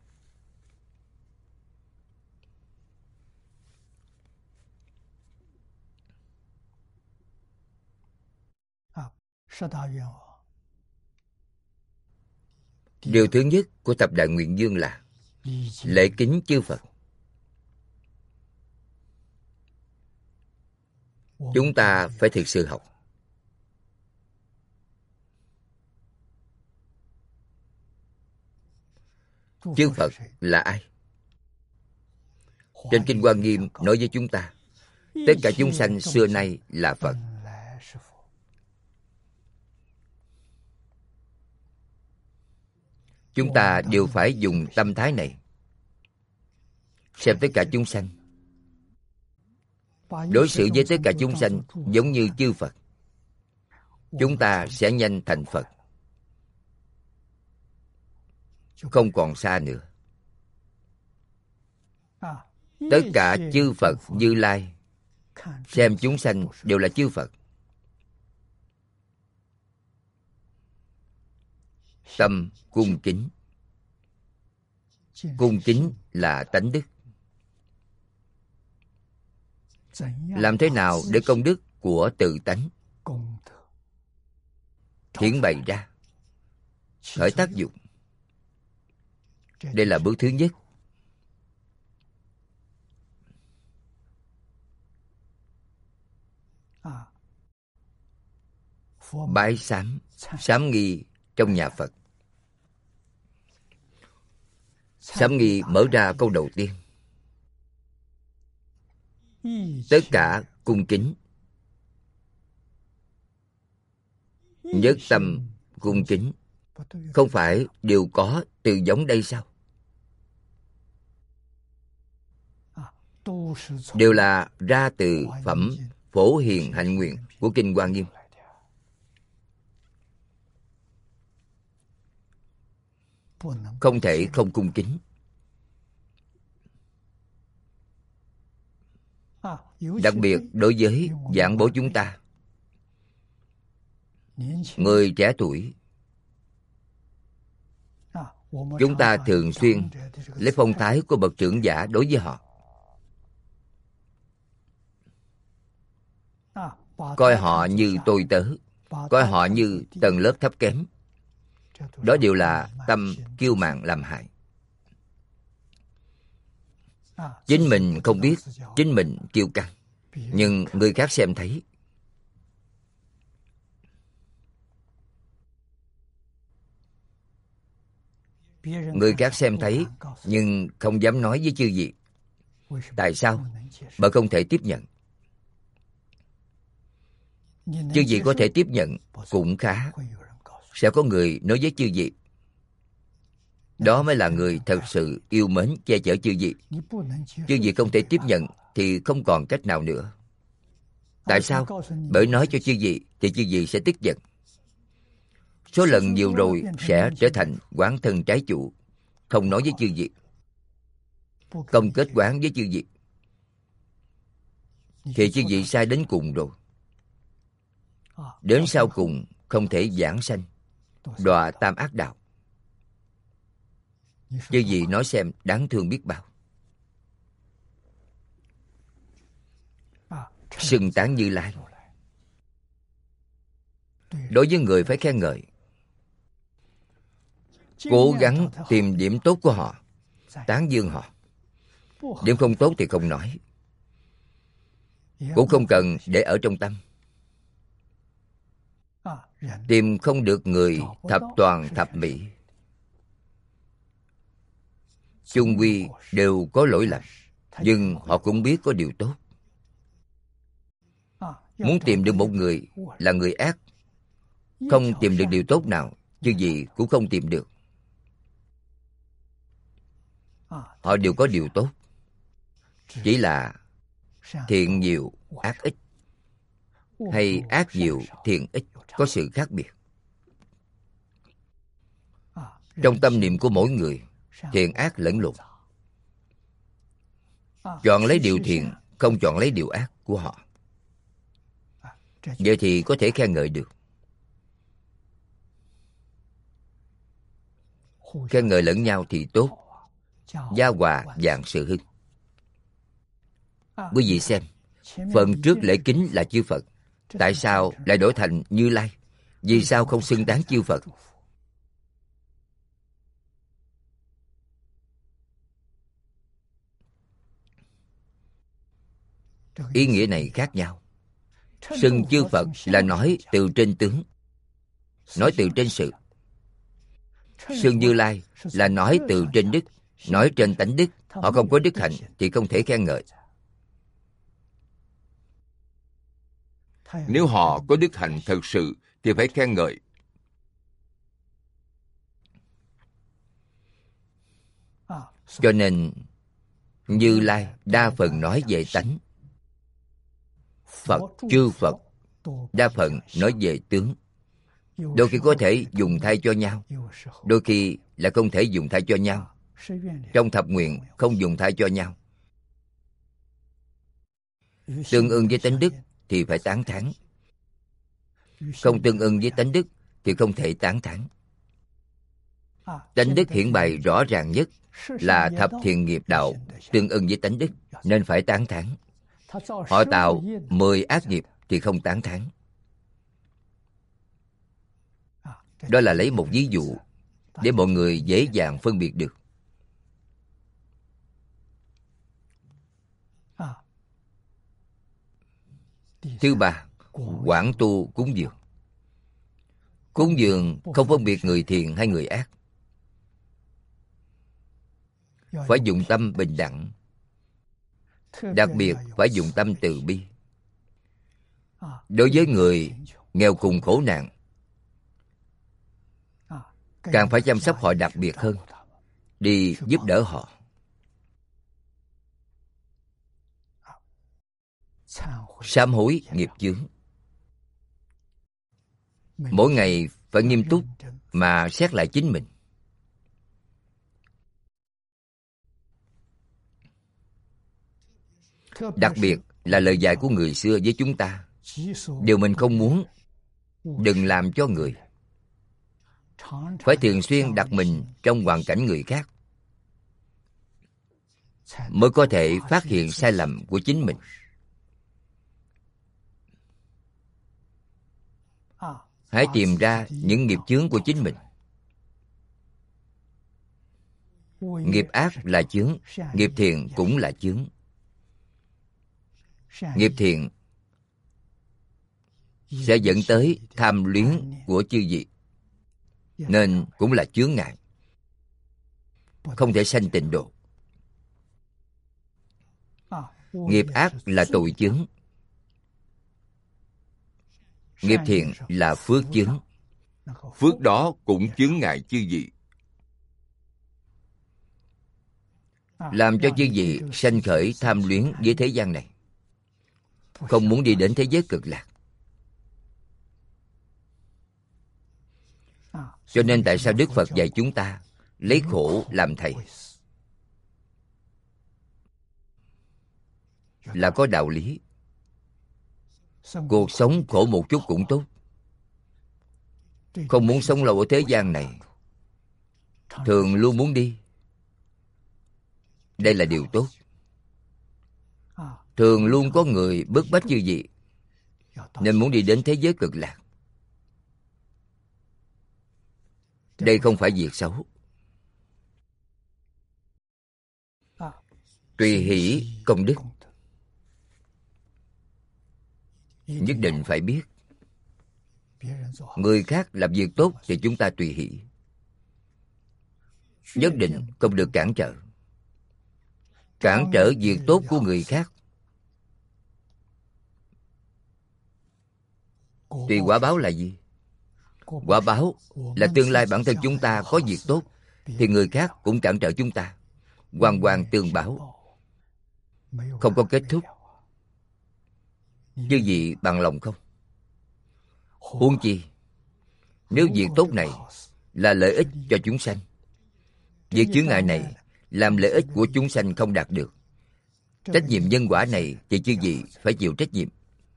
S1: Điều thứ nhất của thập đại nguyện dương là lễ kính chư Phật. Chúng ta phải thực sự học. Chư Phật là ai? Trên Kinh Hoa Nghiêm nói với chúng ta, tất cả chúng sanh xưa nay là Phật. Chúng ta đều phải dùng tâm thái này xem tất cả chúng sanh, đối xử với tất cả chúng sanh giống như chư Phật. Chúng ta sẽ nhanh thành Phật, không còn xa nữa. Tất cả chư Phật Như Lai xem chúng sanh đều là chư Phật. Tâm cung kính. Cung kính là tánh đức. Làm thế nào để công đức của tự tánh hiển bày ra, khởi tác dụng. Đây là bước thứ nhất. Bái sám, sám nghi trong nhà Phật. Sám nghi mở ra câu đầu tiên. Tất cả cung kính, nhất tâm cung kính. Không phải đều có từ giống đây sao? Đều là ra từ phẩm Phổ Hiền Hạnh Nguyện của Kinh Hoa Nghiêm. Không thể không cung kính. Đặc biệt đối với giảng bối chúng ta, người trẻ tuổi, chúng ta thường xuyên lấy phong thái của bậc trưởng giả đối với họ, coi họ như tôi tớ, coi họ như tầng lớp thấp kém. Đó đều là tâm kiêu mạn làm hại. Chính mình không biết, chính mình kiêu căng, nhưng người khác xem thấy. Người khác xem thấy, nhưng không dám nói với chư vị. Tại sao? Bởi không thể tiếp nhận. Chư vị có thể tiếp nhận cũng khá. Sẽ có người nói với chư vị. Đó mới là người thật sự yêu mến che chở chư vị. Chư vị không thể tiếp nhận thì không còn cách nào nữa. Tại sao? Bởi nói cho chư vị thì chư vị sẽ tức giận. Số lần nhiều rồi sẽ trở thành oán thân trái chủ. Không nói với chư vị, không kết oán với chư vị, thì chư vị sai đến cùng rồi. Đến sau cùng không thể giảng sanh, đọa tam ác đạo. Chư vị nói xem đáng thương biết bao. Xưng tán Như Lai. Đối với người phải khen ngợi, cố gắng tìm điểm tốt của họ, tán dương họ. Điểm không tốt thì không nói, cũng không cần để ở trong tâm. Tìm không được người thập toàn thập mỹ, chung quy đều có lỗi lầm, nhưng họ cũng biết có điều tốt. Muốn tìm được một người là người ác, không tìm được điều tốt nào, chứ gì cũng không tìm được. Họ đều có điều tốt, chỉ là thiện nhiều, ác ít, hay ác nhiều, thiện ít, có sự khác biệt. Trong tâm niệm của mỗi người, thiện ác lẫn lộn. Chọn lấy điều thiện, không chọn lấy điều ác của họ. Vậy thì có thể khen ngợi được. Khen ngợi lẫn nhau thì tốt, gia hòa vạn sự hưng. Quý vị xem, phần trước lễ kính là chư Phật, tại sao lại đổi thành Như Lai? Vì sao không xưng tán chư Phật? Ý nghĩa này khác nhau. Xưng chư Phật là nói từ trên tướng, nói từ trên sự. Xưng Như Lai là nói từ trên đức, nói trên tánh đức. Họ không có đức hạnh thì không thể khen ngợi.
S2: Nếu họ có đức hạnh thật sự thì phải khen ngợi.
S1: Cho nên Như Lai đa phần nói về tánh, Phật, chư Phật đa phần nói về tướng. Đôi khi có thể dùng thay cho nhau, đôi khi là không thể dùng thay cho nhau. Trong thập nguyện không dùng thay cho nhau. Tương ưng với tánh đức thì phải tán thán, không tương ưng với tánh đức thì không thể tán thán. Tánh đức hiển bày rõ ràng nhất là thập thiện nghiệp đạo tương ưng với tánh đức, nên phải tán thán. Họ tạo mười ác nghiệp thì không tán thán. Đó là lấy một ví dụ để mọi người dễ dàng phân biệt được. Thứ ba, quảng tu cúng dường. Cúng dường không phân biệt người thiện hay người ác. Phải dùng tâm bình đẳng. Đặc biệt phải dùng tâm từ bi. Đối với người nghèo cùng khổ nạn, càng phải chăm sóc họ đặc biệt hơn, đi giúp đỡ họ. Sám hối nghiệp chướng. Mỗi ngày phải nghiêm túc mà xét lại chính mình. Đặc biệt là lời dạy của người xưa với chúng ta. Điều mình không muốn, đừng làm cho người. Phải thường xuyên đặt mình trong hoàn cảnh người khác, mới có thể phát hiện sai lầm của chính mình. Hãy tìm ra những nghiệp chướng của chính mình. Nghiệp ác là chướng, nghiệp thiện cũng là chướng. Nghiệp thiện sẽ dẫn tới tham luyến của chư vị, nên cũng là chướng ngại, không thể sanh tịnh độ. Nghiệp ác là tội chướng, nghiệp thiện là phước chướng.
S2: Phước đó cũng chướng ngại chư vị,
S1: làm cho chư vị sanh khởi tham luyến với thế gian này, không muốn đi đến thế giới cực lạc. Cho nên tại sao Đức Phật dạy chúng ta lấy khổ làm thầy? Là có đạo lý. Cuộc sống khổ một chút cũng tốt. Không muốn sống lâu ở thế gian này, thường luôn muốn đi. Đây là điều tốt. Thường luôn có người bức bách chư vị, nên muốn đi đến thế giới cực lạc. Đây không phải việc xấu. Tùy hỷ công đức, nhất định phải biết. Người khác làm việc tốt thì chúng ta tùy hỷ, nhất định không được cản trở. Cản trở việc tốt của người khác thì quả báo là gì? Quả báo là tương lai bản thân chúng ta có việc tốt thì người khác cũng cản trở chúng ta. Hoàn hoàn tương báo, không có kết thúc. Chư vị bằng lòng không? Huống chi, nếu việc tốt này là lợi ích cho chúng sanh, việc chướng ngại này làm lợi ích của chúng sanh không đạt được, trách nhiệm nhân quả này thì chư vị phải chịu trách nhiệm.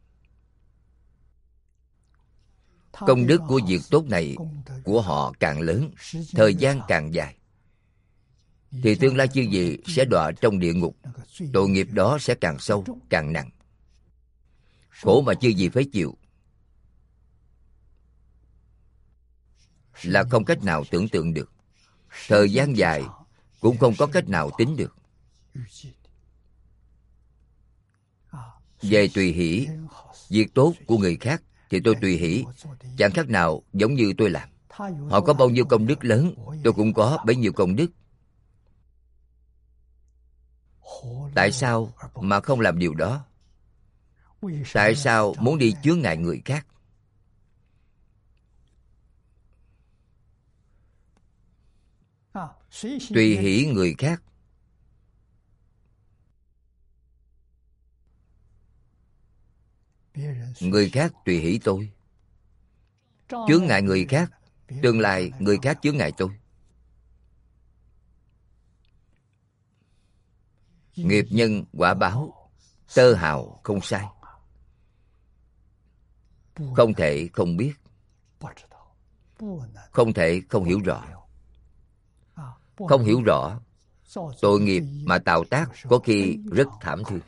S1: Công đức của việc tốt này của họ càng lớn, thời gian càng dài, thì tương lai chư vị sẽ đọa trong địa ngục. Tội nghiệp đó sẽ càng sâu, càng nặng. Khổ mà chư vị phải chịu là không cách nào tưởng tượng được. Thời gian dài cũng không có cách nào tính được. Về tùy hỷ, việc tốt của người khác thì tôi tùy hỷ, chẳng khác nào giống như tôi làm. Họ có bao nhiêu công đức lớn, tôi cũng có bấy nhiêu công đức. Tại sao mà không làm điều đó? Tại sao muốn đi chướng ngại người khác? Tùy hỷ người khác, người khác tùy hỷ tôi. Chướng ngại người khác, tương lai người khác chướng ngại tôi. Nghiệp nhân quả báo, tơ hào không sai. Không thể không biết, không thể không hiểu rõ. Không hiểu rõ, tội nghiệp mà tạo tác có khi rất thảm thương.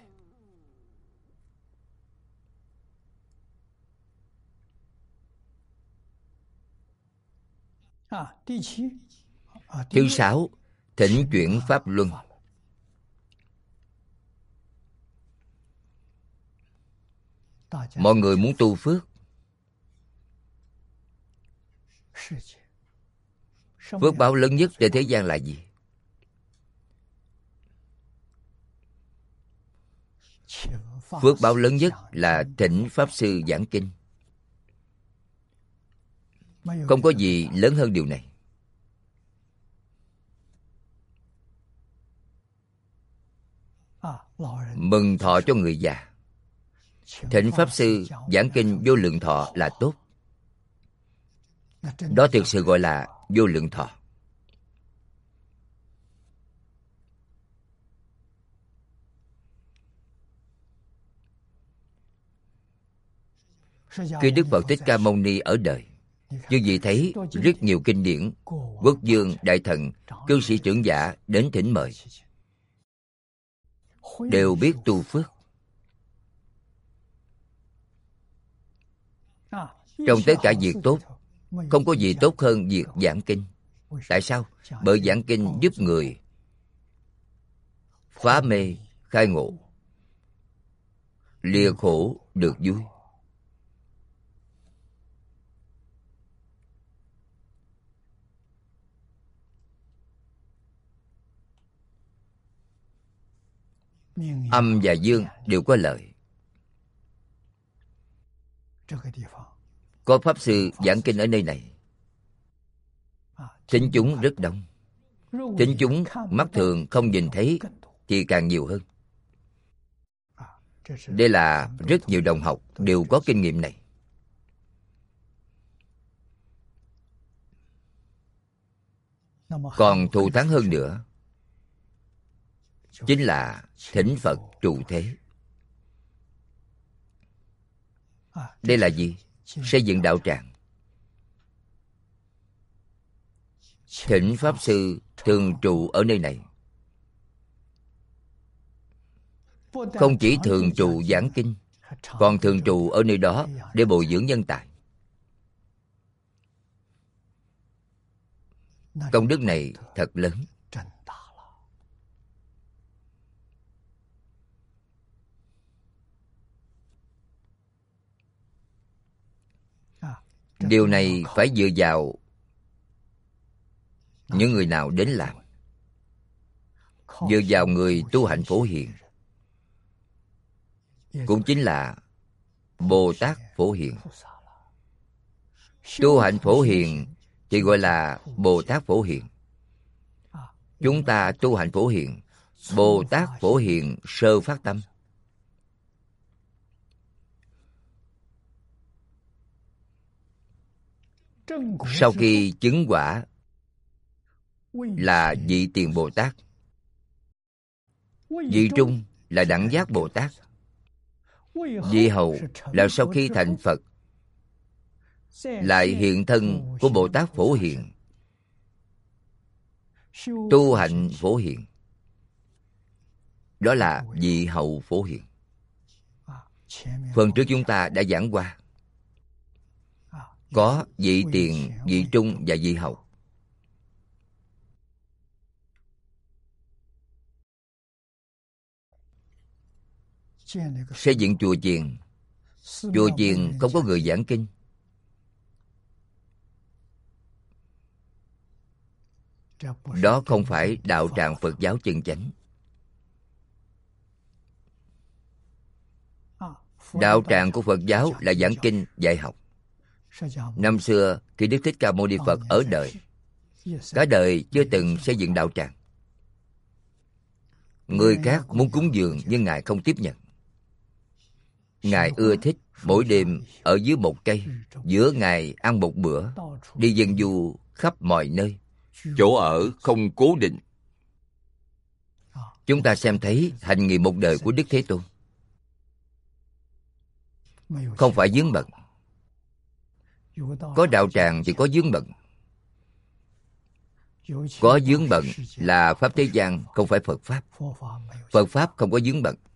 S1: Thứ sáu, thỉnh chuyển pháp luân. Mọi người muốn tu phước. Phước báo lớn nhất trên thế gian là gì? Phước báo lớn nhất là thỉnh Pháp Sư giảng kinh. Không có gì lớn hơn điều này. Mừng thọ cho người già. Thỉnh Pháp Sư giảng kinh vô lượng thọ là tốt. Đó thực sự gọi là vô lượng thọ. Khi Đức Phật Thích Ca Mâu Ni ở đời, quý vị thấy rất nhiều kinh điển, quốc vương, đại thần, cư sĩ trưởng giả đến thỉnh mời, đều biết tu phước. Trong tất cả việc tốt, không có gì tốt hơn việc giảng kinh. Tại sao? Bởi giảng kinh giúp người phá mê, khai ngộ, lìa khổ được vui. Âm và dương đều có lợi. Có Pháp Sư giảng kinh ở nơi này, thính chúng rất đông. Thính chúng mắt thường không nhìn thấy thì càng nhiều hơn. Đây là rất nhiều đồng học đều có kinh nghiệm này. Còn thù thắng hơn nữa chính là thỉnh Phật trụ thế. Đây là gì? Xây dựng đạo tràng. Thỉnh Pháp Sư thường trụ ở nơi này. Không chỉ thường trụ giảng kinh, còn thường trụ ở nơi đó để bồi dưỡng nhân tài. Công đức này thật lớn. Điều này phải dựa vào những người nào đến làm. Dựa vào người tu hạnh phổ hiền, cũng chính là Bồ Tát Phổ Hiền. Tu hạnh phổ hiền thì gọi là Bồ Tát Phổ Hiền. Chúng ta tu hạnh phổ hiền, Bồ Tát Phổ Hiền sơ phát tâm. Sau khi chứng quả là vị tiền Bồ Tát, vị trung là đẳng giác Bồ Tát, vị hậu là sau khi thành Phật lại hiện thân của Bồ Tát Phổ Hiền, tu hạnh phổ hiền. Đó là vị hậu phổ hiền. Phần trước chúng ta đã giảng qua, có vị tiền, vị trung và vị hậu. Xây dựng chùa chiền, chùa chiền không có người giảng kinh, đó không phải đạo tràng Phật giáo chân chánh. Đạo tràng của Phật giáo là giảng kinh, dạy học. Năm xưa khi Đức Thích Ca Mâu Ni Phật ở đời, cả đời chưa từng xây dựng đạo tràng. Người khác muốn cúng dường nhưng Ngài không tiếp nhận. Ngài ưa thích mỗi đêm ở dưới một cây, giữa ngày ăn một bữa, đi dân du khắp mọi nơi.
S2: Chỗ ở không cố định.
S1: Chúng ta xem thấy hành nghề một đời của Đức Thế Tôn, không phải vướng bận. Có đạo tràng thì có vướng bận. Có vướng bận là Pháp thế gian, không phải Phật Pháp. Phật Pháp không có vướng bận.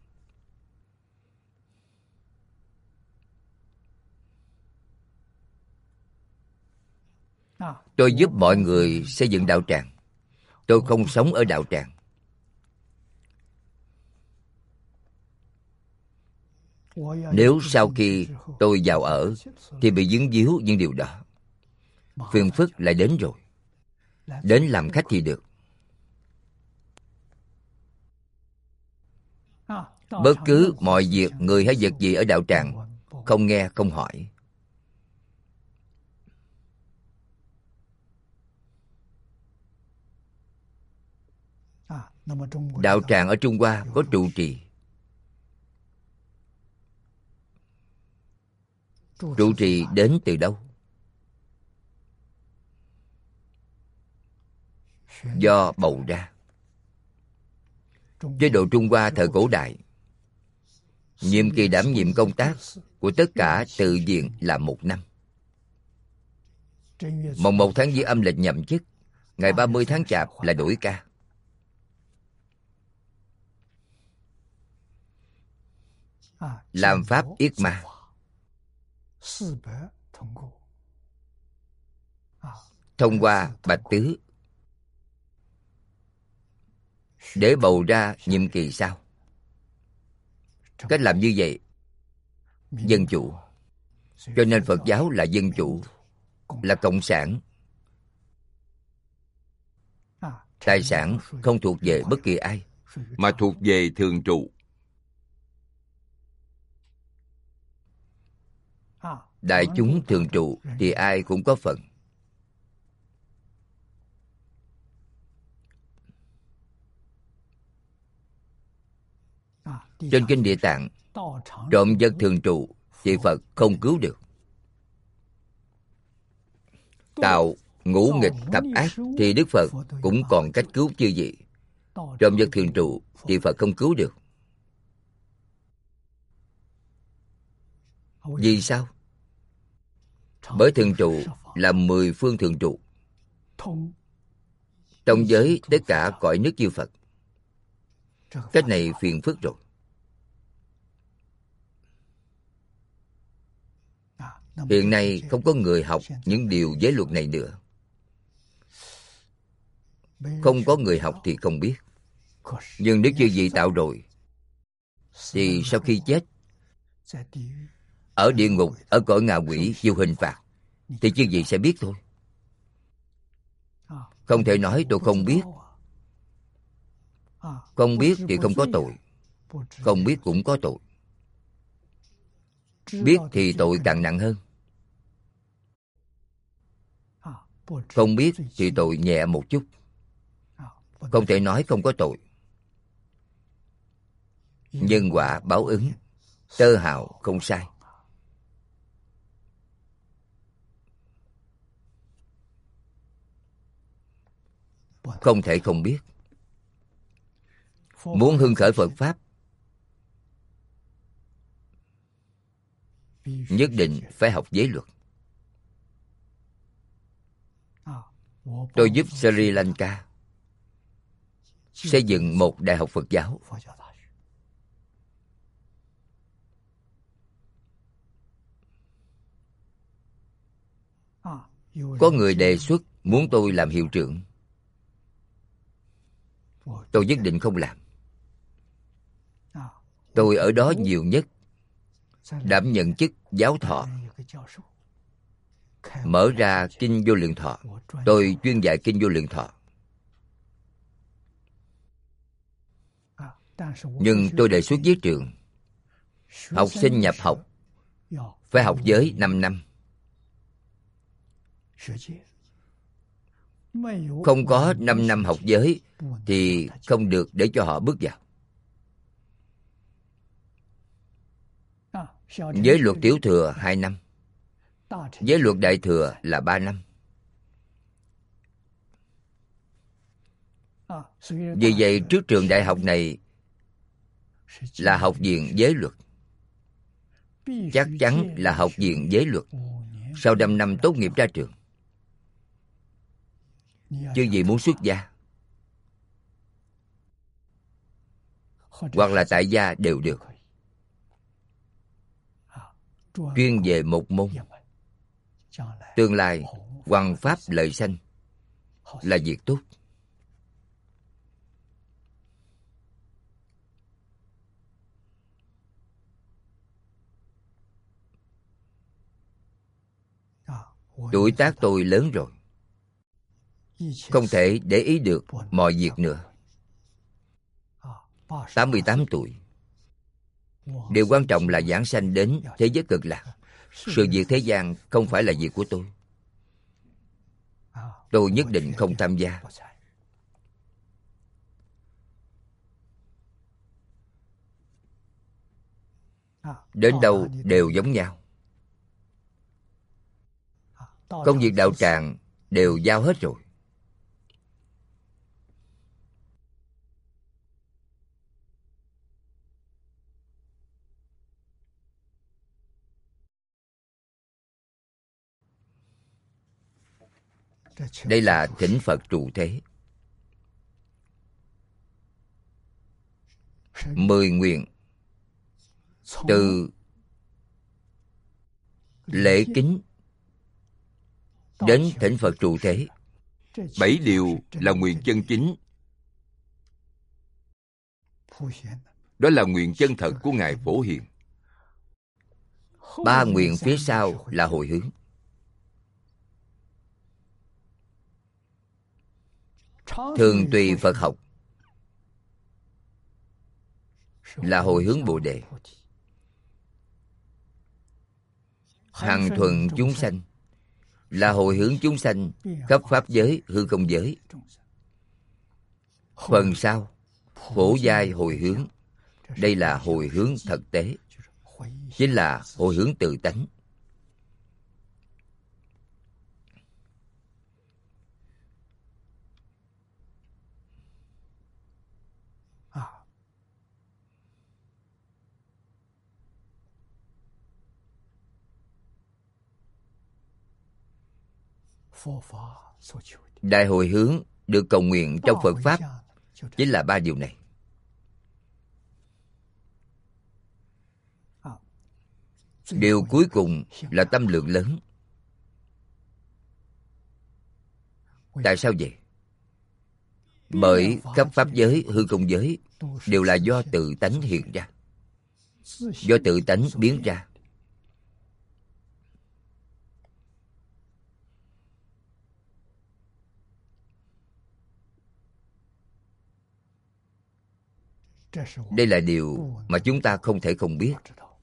S1: Tôi giúp mọi người xây dựng đạo tràng. Tôi không sống ở đạo tràng. Nếu sau khi tôi vào ở thì bị dính díu những điều đó, phiền phức lại đến rồi. Đến làm khách thì được. Bất cứ mọi việc, người hay vật gì ở đạo tràng, không nghe, không hỏi. Đạo tràng ở Trung Hoa có trụ trì. Trụ trì đến từ đâu? Do bầu ra. Chế độ Trung Hoa thời cổ đại, nhiệm kỳ đảm nhiệm công tác của tất cả tự viện là một năm. Mồng một tháng Giêng âm lịch nhậm chức, ngày ba mươi tháng Chạp là đổi ca. Làm pháp yết ma. Thông qua bạch tứ để bầu ra nhiệm kỳ sau. Cách làm như vậy dân chủ. Cho nên Phật giáo là dân chủ, là cộng sản. Tài sản không thuộc về bất kỳ ai,
S2: mà thuộc về thường trụ.
S1: Đại chúng thường trụ thì ai cũng có phần. Trên kinh Địa Tạng, trộm vật thường trụ thì Phật không cứu được. Tạo ngũ nghịch thập ác thì Đức Phật cũng còn cách cứu chư vị. Trộm vật thường trụ thì Phật không cứu được. Vì sao? Bởi thường trụ là mười phương thường trụ, trong giới tất cả cõi nước chư Phật. Cách này phiền phức rồi. Hiện nay không có người học những điều giới luật này nữa. Không có người học thì không biết. Nhưng nếu chư vị tạo rồi, thì sau khi chết, ở địa ngục, ở cõi ngạ quỷ chịu hình phạt, thì chư vị sẽ biết thôi. Không thể nói tôi không biết. Không biết thì không có tội. Không biết cũng có tội. Biết thì tội càng nặng hơn. Không biết thì tội nhẹ một chút. Không thể nói không có tội. Nhân quả báo ứng, tơ hào không sai. Không thể không biết. Muốn hưng khởi Phật Pháp, nhất định phải học giới luật. Tôi giúp Sri Lanka xây dựng một đại học Phật giáo. Có người đề xuất muốn tôi làm hiệu trưởng. Tôi nhất định không làm. Tôi ở đó nhiều nhất, đảm nhận chức giáo thọ. Mở ra Kinh Vô Lượng Thọ. Tôi chuyên dạy Kinh Vô Lượng Thọ. Nhưng tôi đề xuất với trường, học sinh nhập học phải học giới năm năm. Không có năm năm học giới thì không được để cho họ bước vào. Giới luật tiểu thừa hai năm. Giới luật đại thừa là ba năm. Vì vậy trước trường đại học này là học viện giới luật. Chắc chắn là học viện giới luật. Sau năm năm tốt nghiệp ra trường, chứ gì muốn xuất gia hoặc là tại gia đều được. Chuyên về một môn, tương lai hoằng pháp lợi sanh là việc tốt. Tuổi tác tôi lớn rồi, không thể để ý được mọi việc nữa. tám mươi tám tuổi, điều quan trọng là giảng sanh đến thế giới cực lạc. Sự việc thế gian không phải là việc của tôi. Tôi nhất định không tham gia. Đến đâu đều giống nhau. Công việc đạo tràng đều giao hết rồi. Đây là thỉnh Phật trụ thế. Mười nguyện, từ lễ kính đến thỉnh Phật trụ thế.
S2: Bảy điều là nguyện chân chính. Đó là nguyện chân thật của Ngài Phổ Hiền.
S1: Ba nguyện phía sau là hồi hướng. Thường tùy Phật học là hồi hướng Bồ Đề. Hằng thuận chúng sanh là hồi hướng chúng sanh khắp pháp giới, hư không giới. Phần sau phổ giai hồi hướng. Đây là hồi hướng thực tế, chính là hồi hướng tự tánh. Đại hồi hướng được cầu nguyện trong Phật Pháp chính là ba điều này. Điều cuối cùng là tâm lượng lớn. Tại sao vậy? Bởi khắp pháp giới, hư không giới đều là do tự tánh hiện ra, do tự tánh biến ra. Đây là điều mà chúng ta không thể không biết.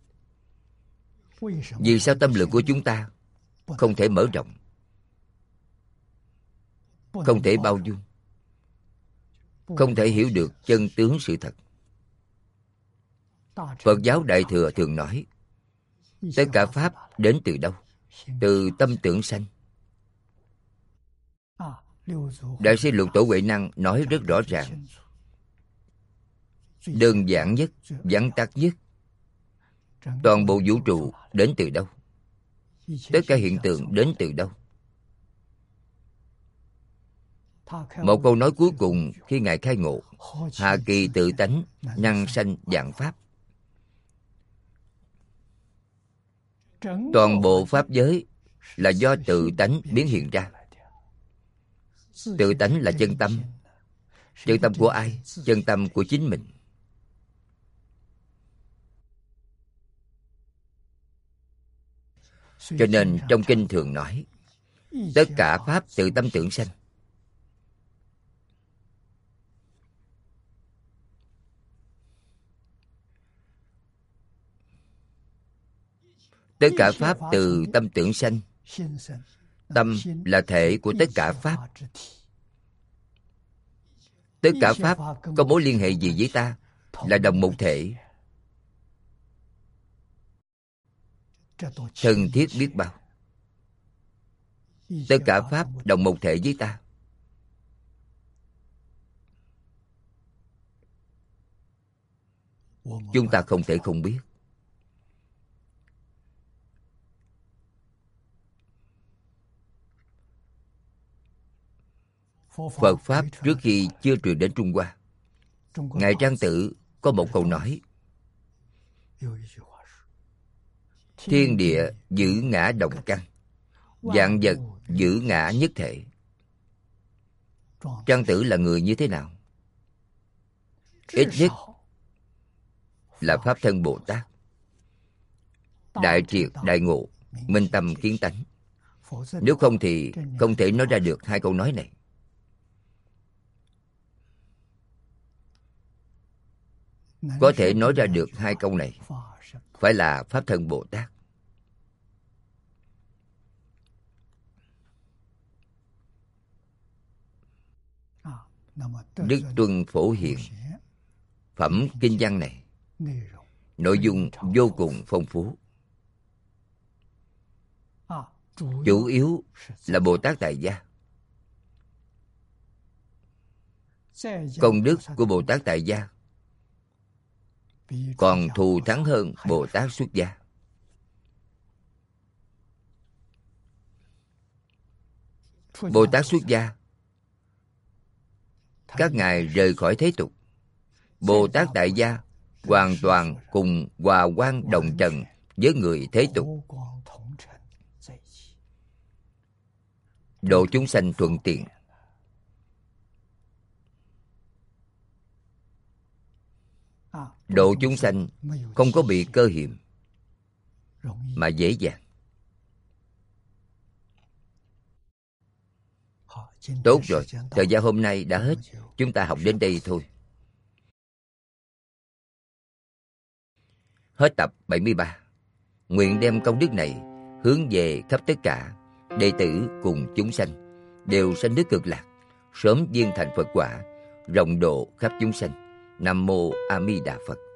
S1: Vì sao tâm lượng của chúng ta không thể mở rộng, không thể bao dung, không thể hiểu được chân tướng sự thật? Phật giáo Đại Thừa thường nói, tất cả pháp đến từ đâu? Từ tâm tưởng sanh. Đại sư Lục Tổ Huệ Năng nói rất rõ ràng, đơn giản nhất, vắn tắt nhất. Toàn bộ vũ trụ đến từ đâu? Tất cả hiện tượng đến từ đâu? Một câu nói cuối cùng khi Ngài khai ngộ, hà kỳ tự tánh, năng sanh vạn pháp. Toàn bộ pháp giới là do tự tánh biến hiện ra. Tự tánh là chân tâm. Chân tâm của ai? Chân tâm của chính mình. Cho nên trong kinh thường nói, tất cả pháp tự tâm tưởng sanh. Tất cả pháp từ tâm tưởng sanh. Tâm là thể của tất cả pháp. Tất cả pháp có mối liên hệ gì với ta? Là đồng một thể. Thân thiết biết bao. Tất cả pháp đồng một thể với ta. Chúng ta không thể không biết. Phật Pháp trước khi chưa truyền đến Trung Hoa, Ngài Trang Tử có một câu nói, thiên địa giữ ngã đồng căn, vạn vật giữ ngã nhất thể. Trang Tử là người như thế nào? Ít nhất là Pháp Thân Bồ Tát, đại triệt đại ngộ, minh tâm kiến tánh. Nếu không thì không thể nói ra được hai câu nói này. Có thể nói ra được hai câu này phải là Pháp Thân Bồ Tát. Đức Tuân Phổ Hiền phẩm kinh văn này nội dung vô cùng phong phú. Chủ yếu là Bồ Tát tại gia. Công đức của Bồ Tát tại gia còn thù thắng hơn Bồ Tát xuất gia. Bồ Tát xuất gia, các ngài rời khỏi thế tục. Bồ Tát tại gia hoàn toàn cùng hòa quang đồng trần với người thế tục, độ chúng sanh thuận tiện. Độ chúng sanh không có bị cơ hiểm, mà dễ dàng. Tốt rồi, thời gian hôm nay đã hết. Chúng ta học đến đây thôi. Hết tập bảy mươi ba. Nguyện đem công đức này hướng về khắp tất cả đệ tử cùng chúng sanh, đều sanh đức cực lạc, sớm viên thành Phật quả, rộng độ khắp chúng sanh. Nam mô A Di Đà Phật.